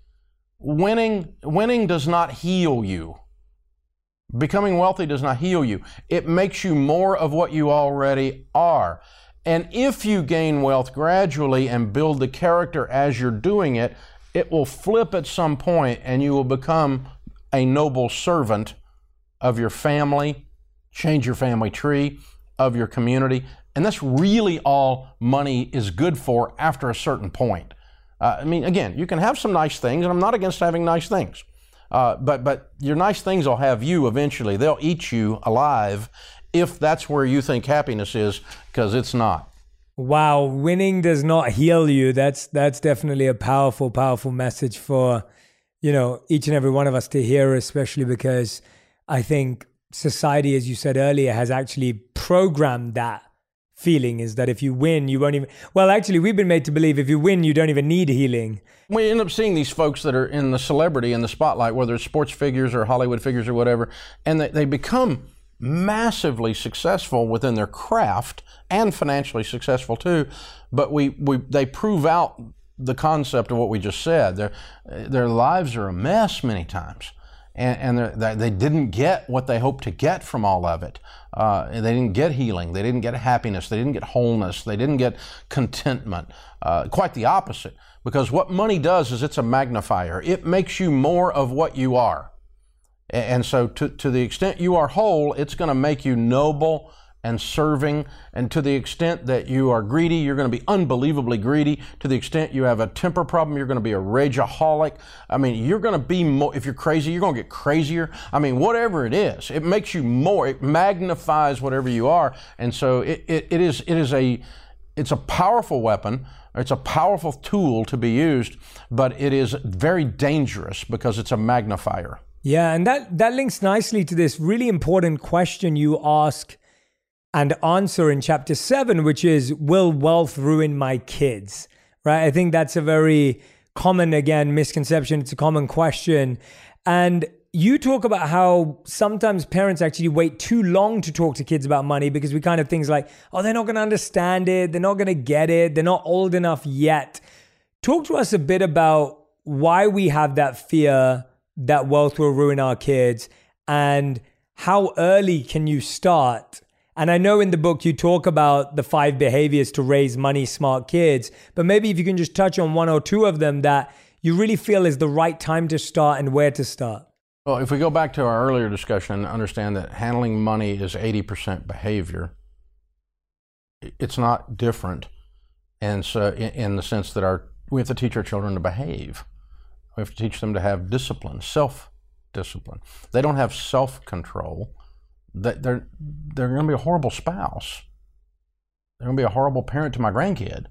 B: Winning does not heal you. Becoming wealthy does not heal you. It makes you more of what you already are. And if you gain wealth gradually and build the character as you're doing it, it will flip at some point and you will become a noble servant of your family, change your family tree, of your community. And that's really all money is good for after a certain point. Again, you can have some nice things, and I'm not against having nice things. But your nice things will have you eventually. They'll eat you alive if that's where you think happiness is, because it's not.
A: Wow, winning does not heal you. That's definitely a powerful, powerful message for, each and every one of us to hear, especially because I think society, as you said earlier, has actually programmed that feeling is that if you win, you won't even... Well, actually, we've been made to believe if you win, you don't even need healing.
B: We end up seeing these folks that are in the celebrity, in the spotlight, whether it's sports figures or Hollywood figures or whatever, and they become massively successful within their craft and financially successful too, but they prove out the concept of what we just said. Their lives are a mess many times. And they didn't get what they hoped to get from all of it. They didn't get healing. They didn't get happiness. They didn't get wholeness. They didn't get contentment. Quite the opposite. Because what money does is it's a magnifier. It makes you more of what you are. And so to the extent you are whole, it's going to make you noble and serving. And to the extent that you are greedy, you're going to be unbelievably greedy. To the extent you have a temper problem, you're going to be a rageaholic. You're going to be more, if you're crazy, you're going to get crazier. Whatever it is, it makes you more, it magnifies whatever you are. And so it's a powerful weapon. It's a powerful tool to be used, but it is very dangerous because it's a magnifier.
A: Yeah, and that links nicely to this really important question you ask and answer in chapter 7, which is, will wealth ruin my kids? Right? I think that's a very common, again, misconception. It's a common question. And you talk about how sometimes parents actually wait too long to talk to kids about money because we kind of things like, oh, they're not going to understand it. They're not going to get it. They're not old enough yet. Talk to us a bit about why we have that fear that wealth will ruin our kids and how early can you start? And I know in the book you talk about the 5 behaviors to raise money smart kids, but maybe if you can just touch on 1 or 2 of them that you really feel is the right time to start and where to start.
B: Well, if we go back to our earlier discussion, understand that handling money is 80% behavior. It's not different. And so in the sense that we have to teach our children to behave. We have to teach them to have discipline, self-discipline. They don't have self-control. They're going to be a horrible spouse. They're going to be a horrible parent to my grandkid.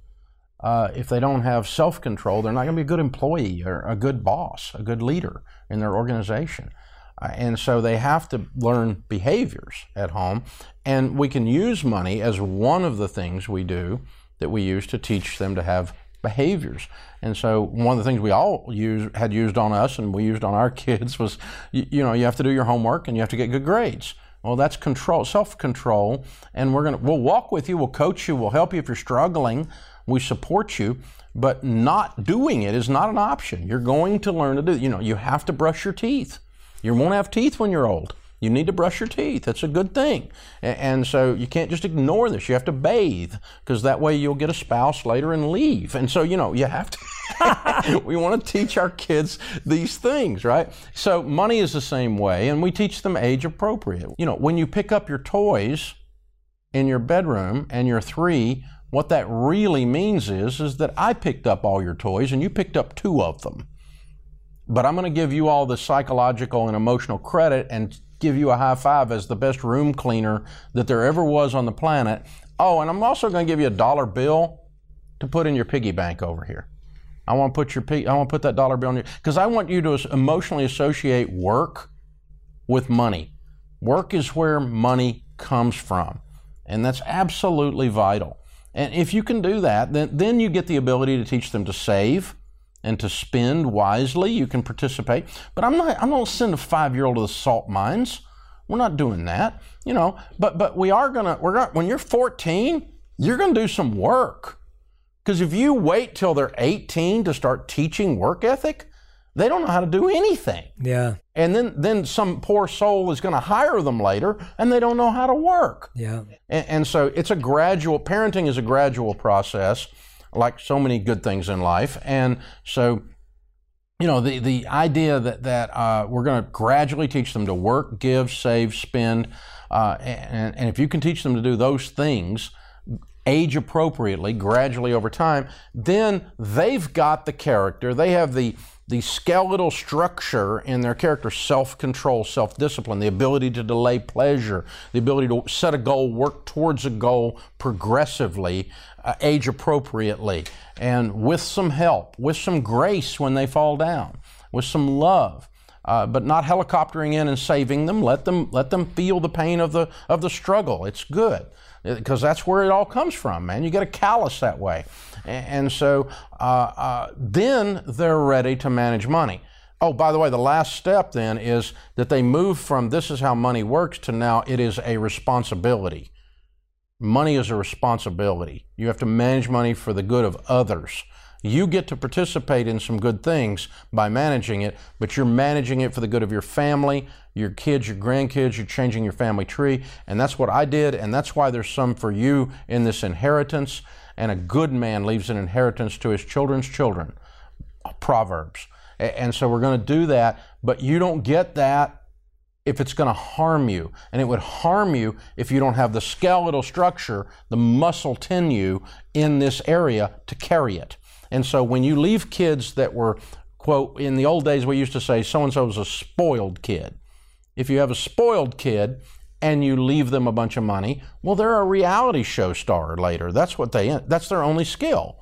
B: If they don't have self-control, they're not going to be a good employee or a good boss, a good leader in their organization. And so they have to learn behaviors at home. And we can use money as one of the things we do that we use to teach them to have behaviors. And so one of the things we all had used on us and we used on our kids was, you have to do your homework and you have to get good grades. Well, that's control, self-control, and we'll walk with you, we'll coach you, we'll help you if you're struggling, we support you, but not doing it is not an option. You're going to learn to do, you have to brush your teeth. You won't have teeth when you're old. You need to brush your teeth. It's a good thing. And so you can't just ignore this. You have to bathe because that way you'll get a spouse later and leave. And so, you have to, we want to teach our kids these things, right? So money is the same way, and we teach them age appropriate. When you pick up your toys in your bedroom and you're 3, what that really means is that I picked up all your toys and you picked up 2 of them. But I'm going to give you all the psychological and emotional credit and give you a high five as the best room cleaner that there ever was on the planet. Oh, and I'm also going to give you a $1 bill to put in your piggy bank over here. I want to put that $1 bill in your, because I want you to emotionally associate work with money. Work is where money comes from, and that's absolutely vital. And if you can do that, then you get the ability to teach them to save and to spend wisely. You can participate. But I'm not going to send a 5-year-old to the salt mines. We're not doing that, but we're going to, when you're 14, you're going to do some work. Because if you wait till they're 18 to start teaching work ethic, they don't know how to do anything.
A: Yeah.
B: And then some poor soul is going to hire them later and they don't know how to work.
A: Yeah.
B: And so it's parenting is a gradual process, like so many good things in life. And so, the idea that we're going to gradually teach them to work, give, save, spend, and if you can teach them to do those things age appropriately, gradually over time, then they've got the character. They have the skeletal structure in their character: self-control, self-discipline, the ability to delay pleasure, the ability to set a goal, work towards a goal progressively, age appropriately, and with some help, with some grace when they fall down, with some love, but not helicoptering in and saving them. Let them feel the pain of the struggle. It's good, because that's where it all comes from, man. You get a callus that way. And so then they're ready to manage money. Oh, by the way, the last step then is that they move from this is how money works to now it is a responsibility. Money is a responsibility. You have to manage money for the good of others. You get to participate in some good things by managing it, but you're managing it for the good of your family, your kids, your grandkids. You're changing your family tree, and that's what I did, and that's why there's some for you in this inheritance. And a good man leaves an inheritance to his children's children. Proverbs. And so we're going to do that, but you don't get that if it's going to harm you. And it would harm you if you don't have the skeletal structure, the muscle sinew in this area to carry it. And so when you leave kids that were, quote, in the old days we used to say so-and-so was a spoiled kid. If you have a spoiled kid and you leave them a bunch of money, well, they're a reality show star later. That's their only skill.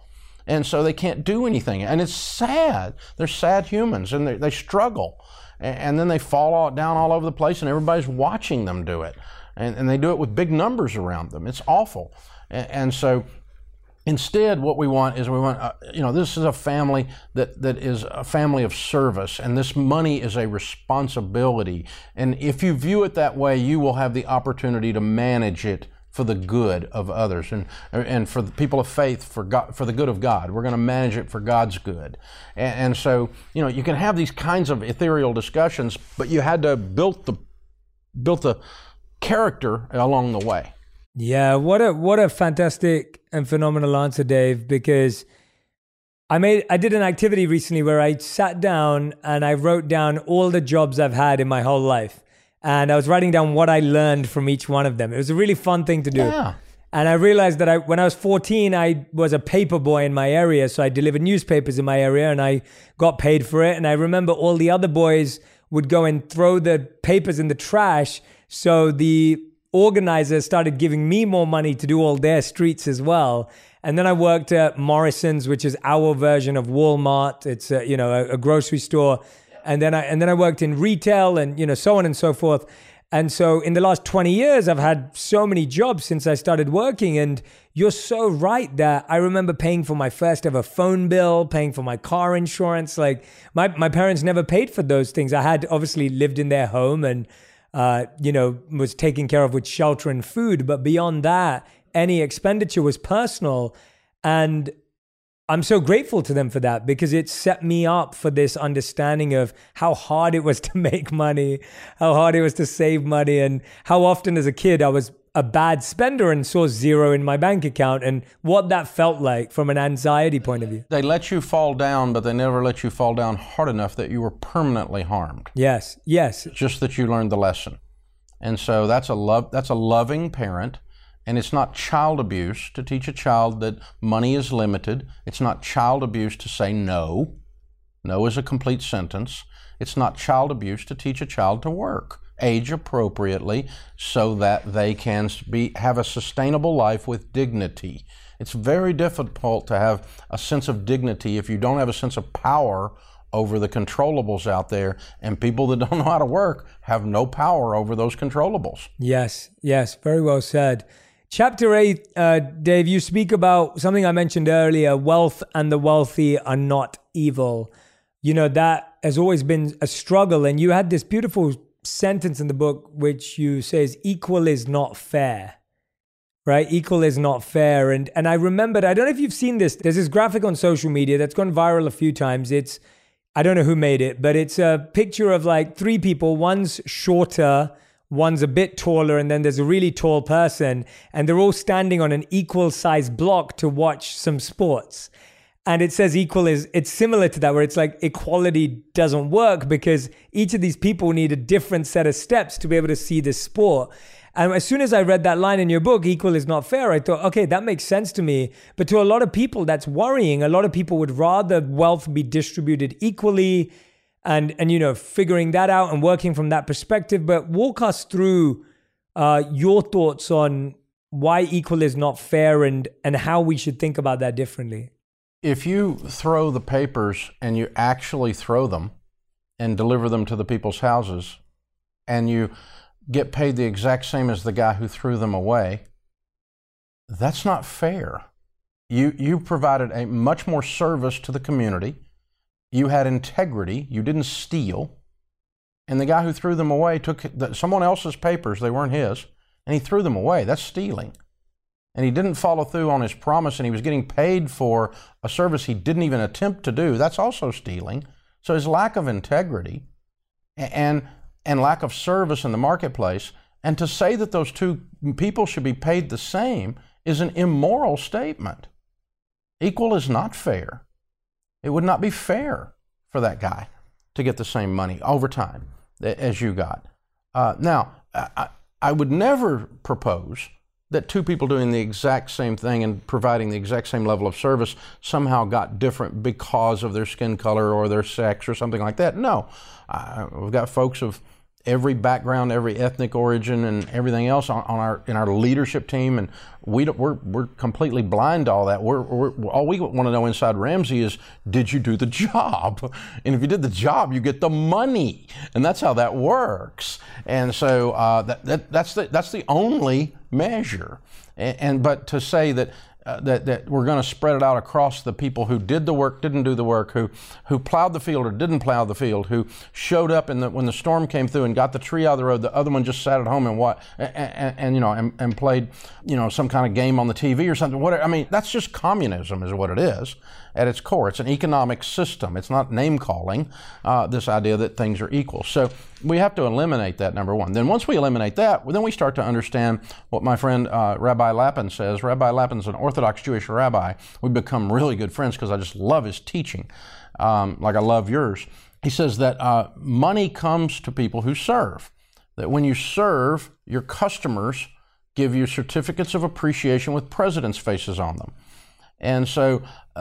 B: And so they can't do anything. And it's sad. They're sad humans, and they struggle. And then they fall down all over the place, and everybody's watching them do it. And they do it with big numbers around them. It's awful. And so instead, what we want, this is a family that is a family of service, and this money is a responsibility. And if you view it that way, you will have the opportunity to manage it for the good of others, and for the people of faith, for the good of God. We're going to manage it for God's good. And so, you can have these kinds of ethereal discussions, but you had to build the character along the way.
A: Yeah, what a fantastic and phenomenal answer, Dave, because I did an activity recently where I sat down and I wrote down all the jobs I've had in my whole life. And I was writing down what I learned from each one of them. It was a really fun thing to do.
B: Yeah.
A: And I realized that when I was 14, I was a paper boy in my area. So I delivered newspapers in my area and I got paid for it. And I remember all the other boys would go and throw the papers in the trash. So the organizers started giving me more money to do all their streets as well. And then I worked at Morrison's, which is our version of Walmart. It's a grocery store. And then I worked in retail and so on and so forth. And so in the last 20 years, I've had so many jobs since I started working. And you're so right that I remember paying for my first ever phone bill, paying for my car insurance. Like my parents never paid for those things. I had obviously lived in their home and was taken care of with shelter and food. But beyond that, any expenditure was personal. And I'm so grateful to them for that, because it set me up for this understanding of how hard it was to make money, how hard it was to save money, and how often as a kid I was a bad spender and saw zero in my bank account, and what that felt like from an anxiety point of view.
B: They let you fall down, but they never let you fall down hard enough that you were permanently harmed.
A: Yes.
B: Just that you learned the lesson. And so that's a loving parent. And it's not child abuse to teach a child that money is limited. It's not child abuse to say no. No is a complete sentence. It's not child abuse to teach a child to work age appropriately so that they can have a sustainable life with dignity. It's very difficult to have a sense of dignity if you don't have a sense of power over the controllables out there, and people that don't know how to work have no power over those controllables.
A: Yes, very well said. Chapter 8, Dave, you speak about something I mentioned earlier, wealth and the wealthy are not evil. That has always been a struggle. And you had this beautiful sentence in the book, which you says, equal is not fair, right? Equal is not fair. And I remembered, I don't know if you've seen this, there's this graphic on social media that's gone viral a few times. I don't know who made it, but it's a picture of like three people. One's shorter, one's a bit taller, and then there's a really tall person, and they're all standing on an equal size block to watch some sports. And it says it's similar to that, where it's like equality doesn't work because each of these people need a different set of steps to be able to see this sport. And as soon as I read that line in your book, equal is not fair, I thought, okay, that makes sense to me. But to a lot of people, that's worrying. A lot of people would rather wealth be distributed equally, and figuring that out and working from that perspective. But walk us through your thoughts on why equal is not fair and how we should think about that differently.
B: If you throw the papers and you actually throw them and deliver them to the people's houses, and you get paid the exact same as the guy who threw them away, that's not fair. You provided a much more service to the community. You had integrity. You didn't steal. And the guy who threw them away took someone else's papers, they weren't his, and he threw them away. That's stealing. And he didn't follow through on his promise, and he was getting paid for a service he didn't even attempt to do. That's also stealing. So his lack of integrity and lack of service in the marketplace, and to say that those two people should be paid the same is an immoral statement. Equal is not fair. It would not be fair for that guy to get the same money over time as you got. Now, I would never propose that two people doing the exact same thing and providing the exact same level of service somehow got different because of their skin color or their sex or something like that. No. We've got folks of every background, every ethnic origin, and everything else in our leadership team, and we're completely blind to all that. All we want to know inside Ramsey is, did you do the job? And if you did the job, you get the money, and that's how that works. And so that's the only measure. But to say that we're going to spread it out across the people who did the work, didn't do the work, who plowed the field or didn't plow the field, who showed up when the storm came through and got the tree out of the road, the other one just sat at home and played some kind of game on the TV or something. Whatever. I mean, that's just communism, is what it is at its core. It's an economic system. It's not name calling. This idea that things are equal. So we have to eliminate that, number one. Then once we eliminate that, then we start to understand what my friend Rabbi Lapin says. Rabbi Lapin's an Orthodox Jewish rabbi. We've become really good friends because I just love his teaching, like I love yours. He says that money comes to people who serve. That when you serve, your customers give you certificates of appreciation with presidents' faces on them. And so,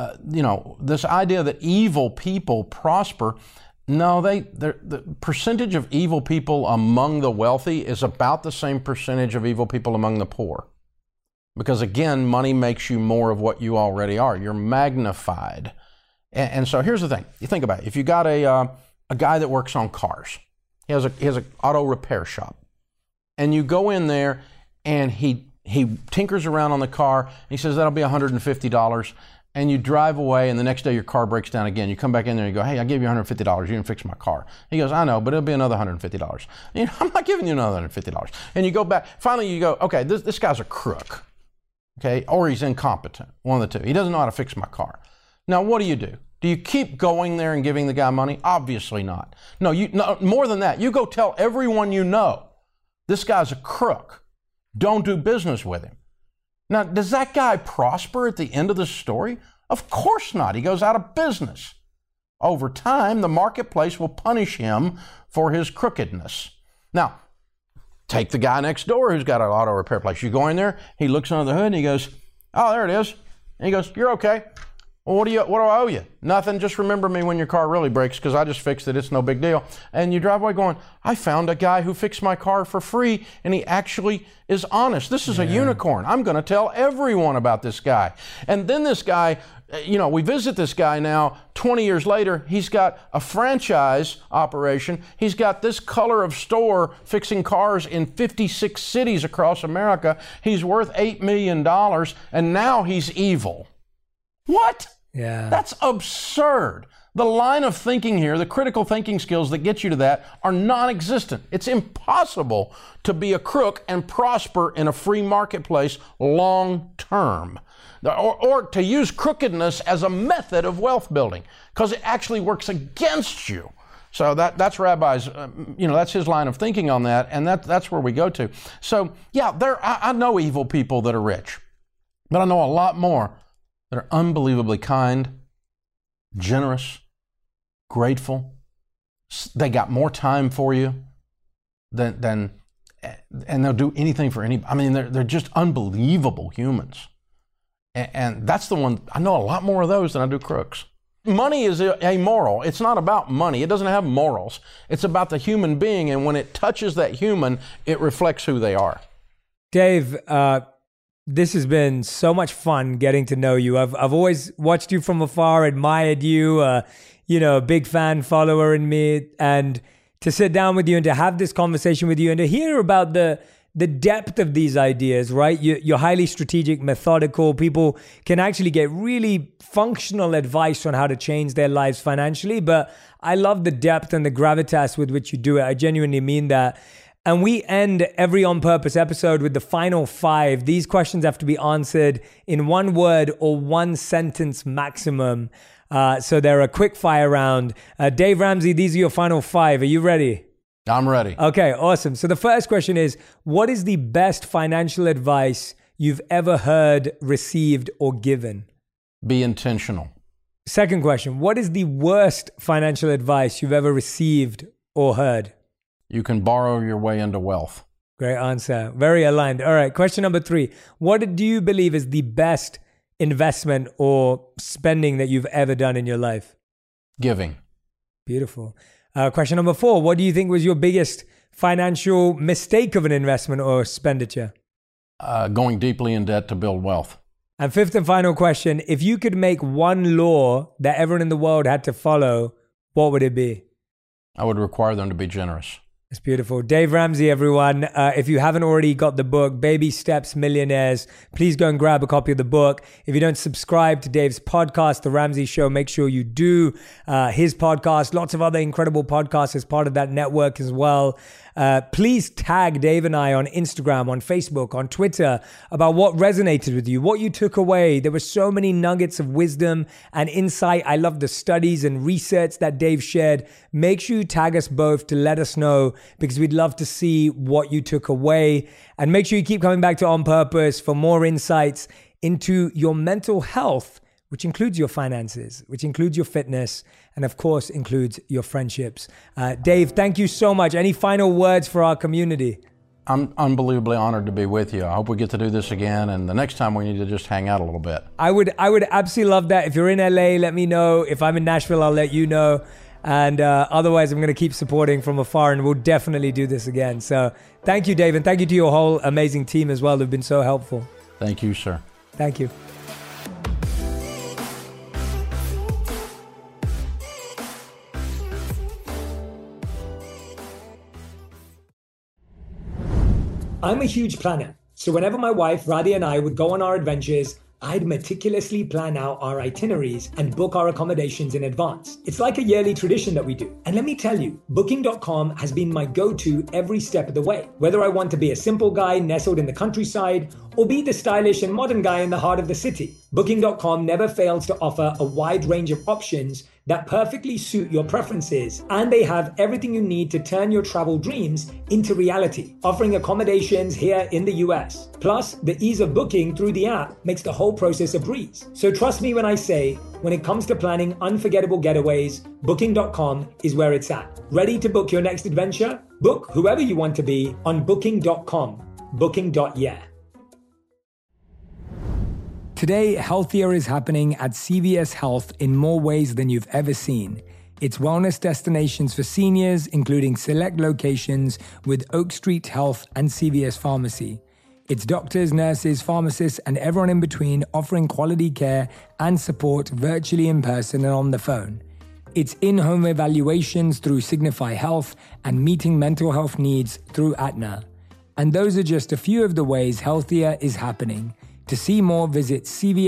B: this idea that evil people prosper, no, the percentage of evil people among the wealthy is about the same percentage of evil people among the poor. Because again, money makes you more of what you already are. You're magnified. And so here's the thing. You think about it. If you got a guy that works on cars, he has an auto repair shop, and you go in there and he tinkers around on the car, and he says, that'll be $150. And you drive away, and the next day your car breaks down again. You come back in there and you go, hey, I gave you $150. You didn't fix my car. He goes, I know, but it'll be another $150. I'm not giving you another $150. And you go back. Finally, you go, okay, this guy's a crook, okay, or he's incompetent, one of the two. He doesn't know how to fix my car. Now, what do? Do you keep going there and giving the guy money? Obviously not. No, more than that. You go tell everyone you know, this guy's a crook. Don't do business with him. Now, does that guy prosper at the end of the story? Of course not. He goes out of business. Over time, the marketplace will punish him for his crookedness. Now, take the guy next door who's got an auto repair place. You go in there, he looks under the hood and he goes, oh, there it is. And he goes, you're okay. Well, what do I owe you? Nothing. Just remember me when your car really breaks because I just fixed it. It's no big deal. And you drive away going, I found a guy who fixed my car for free and he actually is honest. This is a unicorn. I'm going to tell everyone about this guy. And then this guy, we visit this guy now 20 years later. He's got a franchise operation. He's got this color of store fixing cars in 56 cities across America. He's worth $8 million and now he's evil. What?
A: Yeah.
B: That's absurd. The line of thinking here, the critical thinking skills that get you to that are non-existent. It's impossible to be a crook and prosper in a free marketplace long term. Or to use crookedness as a method of wealth building, because it actually works against you. So that's Rabbi's, that's his line of thinking on that, and that's where we go to. So, yeah, I know evil people that are rich, but I know a lot more that are unbelievably kind, generous, grateful. They got more time for you than and they'll do anything for anybody. I mean, they're just unbelievable humans. And that's the one, I know a lot more of those than I do crooks. Money is amoral. It's not about money. It doesn't have morals. It's about the human being, and when it touches that human, it reflects who they are.
A: Dave, this has been so much fun getting to know you. I've always watched you from afar, admired you, a big fan, follower in me. And to sit down with you and to have this conversation with you and to hear about the depth of these ideas, right? You're highly strategic, methodical. People can actually get really functional advice on how to change their lives financially. But I love the depth and the gravitas with which you do it. I genuinely mean that. And we end every On Purpose episode with the final 5. These questions have to be answered in 1 word or 1 sentence maximum. So they're a quick fire round. Dave Ramsey, these are your final 5. Are you ready?
B: I'm ready.
A: Okay, awesome. So the first question is, what is the best financial advice you've ever heard, received, or given?
B: Be intentional.
A: Second question, what is the worst financial advice you've ever received or heard?
B: You can borrow your way into wealth.
A: Great answer. Very aligned. All right. Question number 3. What do you believe is the best investment or spending that you've ever done in your life?
B: Giving.
A: Beautiful. Question number 4. What do you think was your biggest financial mistake of an investment or expenditure?
B: Going deeply in debt to build wealth.
A: And fifth and final question, if you could make one law that everyone in the world had to follow, what would it be?
B: I would require them to be generous.
A: It's beautiful. Dave Ramsey, everyone. If you haven't already got the book, Baby Steps Millionaires, please go and grab a copy of the book. If you don't subscribe to Dave's podcast, The Ramsey Show, make sure you do. His podcast, lots of other incredible podcasts as part of that network as well. Please tag Dave and I on Instagram, on Facebook, on Twitter about what resonated with you, what you took away. There were so many nuggets of wisdom and insight. I love the studies and research that Dave shared. Make sure you tag us both to let us know, because we'd love to see what you took away. And make sure you keep coming back to On Purpose for more insights into your mental health, which includes your finances, which includes your fitness, and of course includes your friendships. Dave, thank you so much. Any final words for our community?
B: I'm unbelievably honored to be with you. I hope we get to do this again, and the next time we need to just hang out a little bit.
A: I would absolutely love that. If you're in LA, let me know. If I'm in Nashville, I'll let you know. And otherwise, I'm going to keep supporting from afar, and we'll definitely do this again. So thank you, Dave, and thank you to your whole amazing team as well. They've been so helpful.
B: Thank you, sir.
A: Thank you. I'm a huge planner, so whenever my wife Radhi and I would go on our adventures, I'd meticulously plan out our itineraries and book our accommodations in advance. It's like a yearly tradition that we do. And let me tell you, Booking.com has been my go-to every step of the way. Whether I want to be a simple guy nestled in the countryside or be the stylish and modern guy in the heart of the city, Booking.com never fails to offer a wide range of options that perfectly suit your preferences, and they have everything you need to turn your travel dreams into reality, offering accommodations here in the US. Plus, the ease of booking through the app makes the whole process a breeze. So trust me when I say, when it comes to planning unforgettable getaways, Booking.com is where it's at. Ready to book your next adventure? Book whoever you want to be on Booking.com. Booking.yeah. Today, healthier is happening at CVS Health in more ways than you've ever seen. It's wellness destinations for seniors, including select locations with Oak Street Health and CVS Pharmacy. It's doctors, nurses, pharmacists, and everyone in between offering quality care and support virtually, in person, and on the phone. It's in-home evaluations through Signify Health and meeting mental health needs through Aetna. And those are just a few of the ways healthier is happening. To see more, visit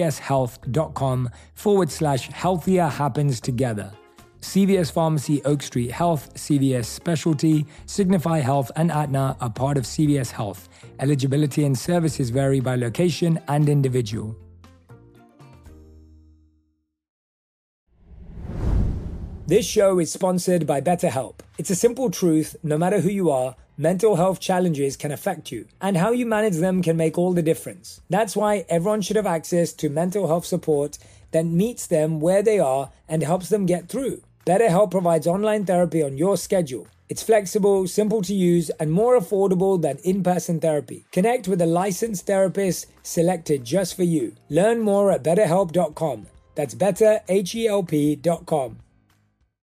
A: cvshealth.com/healthier happens together. CVS Pharmacy, Oak Street Health, CVS Specialty, Signify Health, and Aetna are part of CVS Health. Eligibility and services vary by location and individual. This show is sponsored by BetterHelp. It's a simple truth, no matter who you are, mental health challenges can affect you, and how you manage them can make all the difference. That's why everyone should have access to mental health support that meets them where they are and helps them get through. BetterHelp provides online therapy on your schedule. It's flexible, simple to use, and more affordable than in-person therapy. Connect with a licensed therapist selected just for you. Learn more at betterhelp.com. That's betterhelp.com.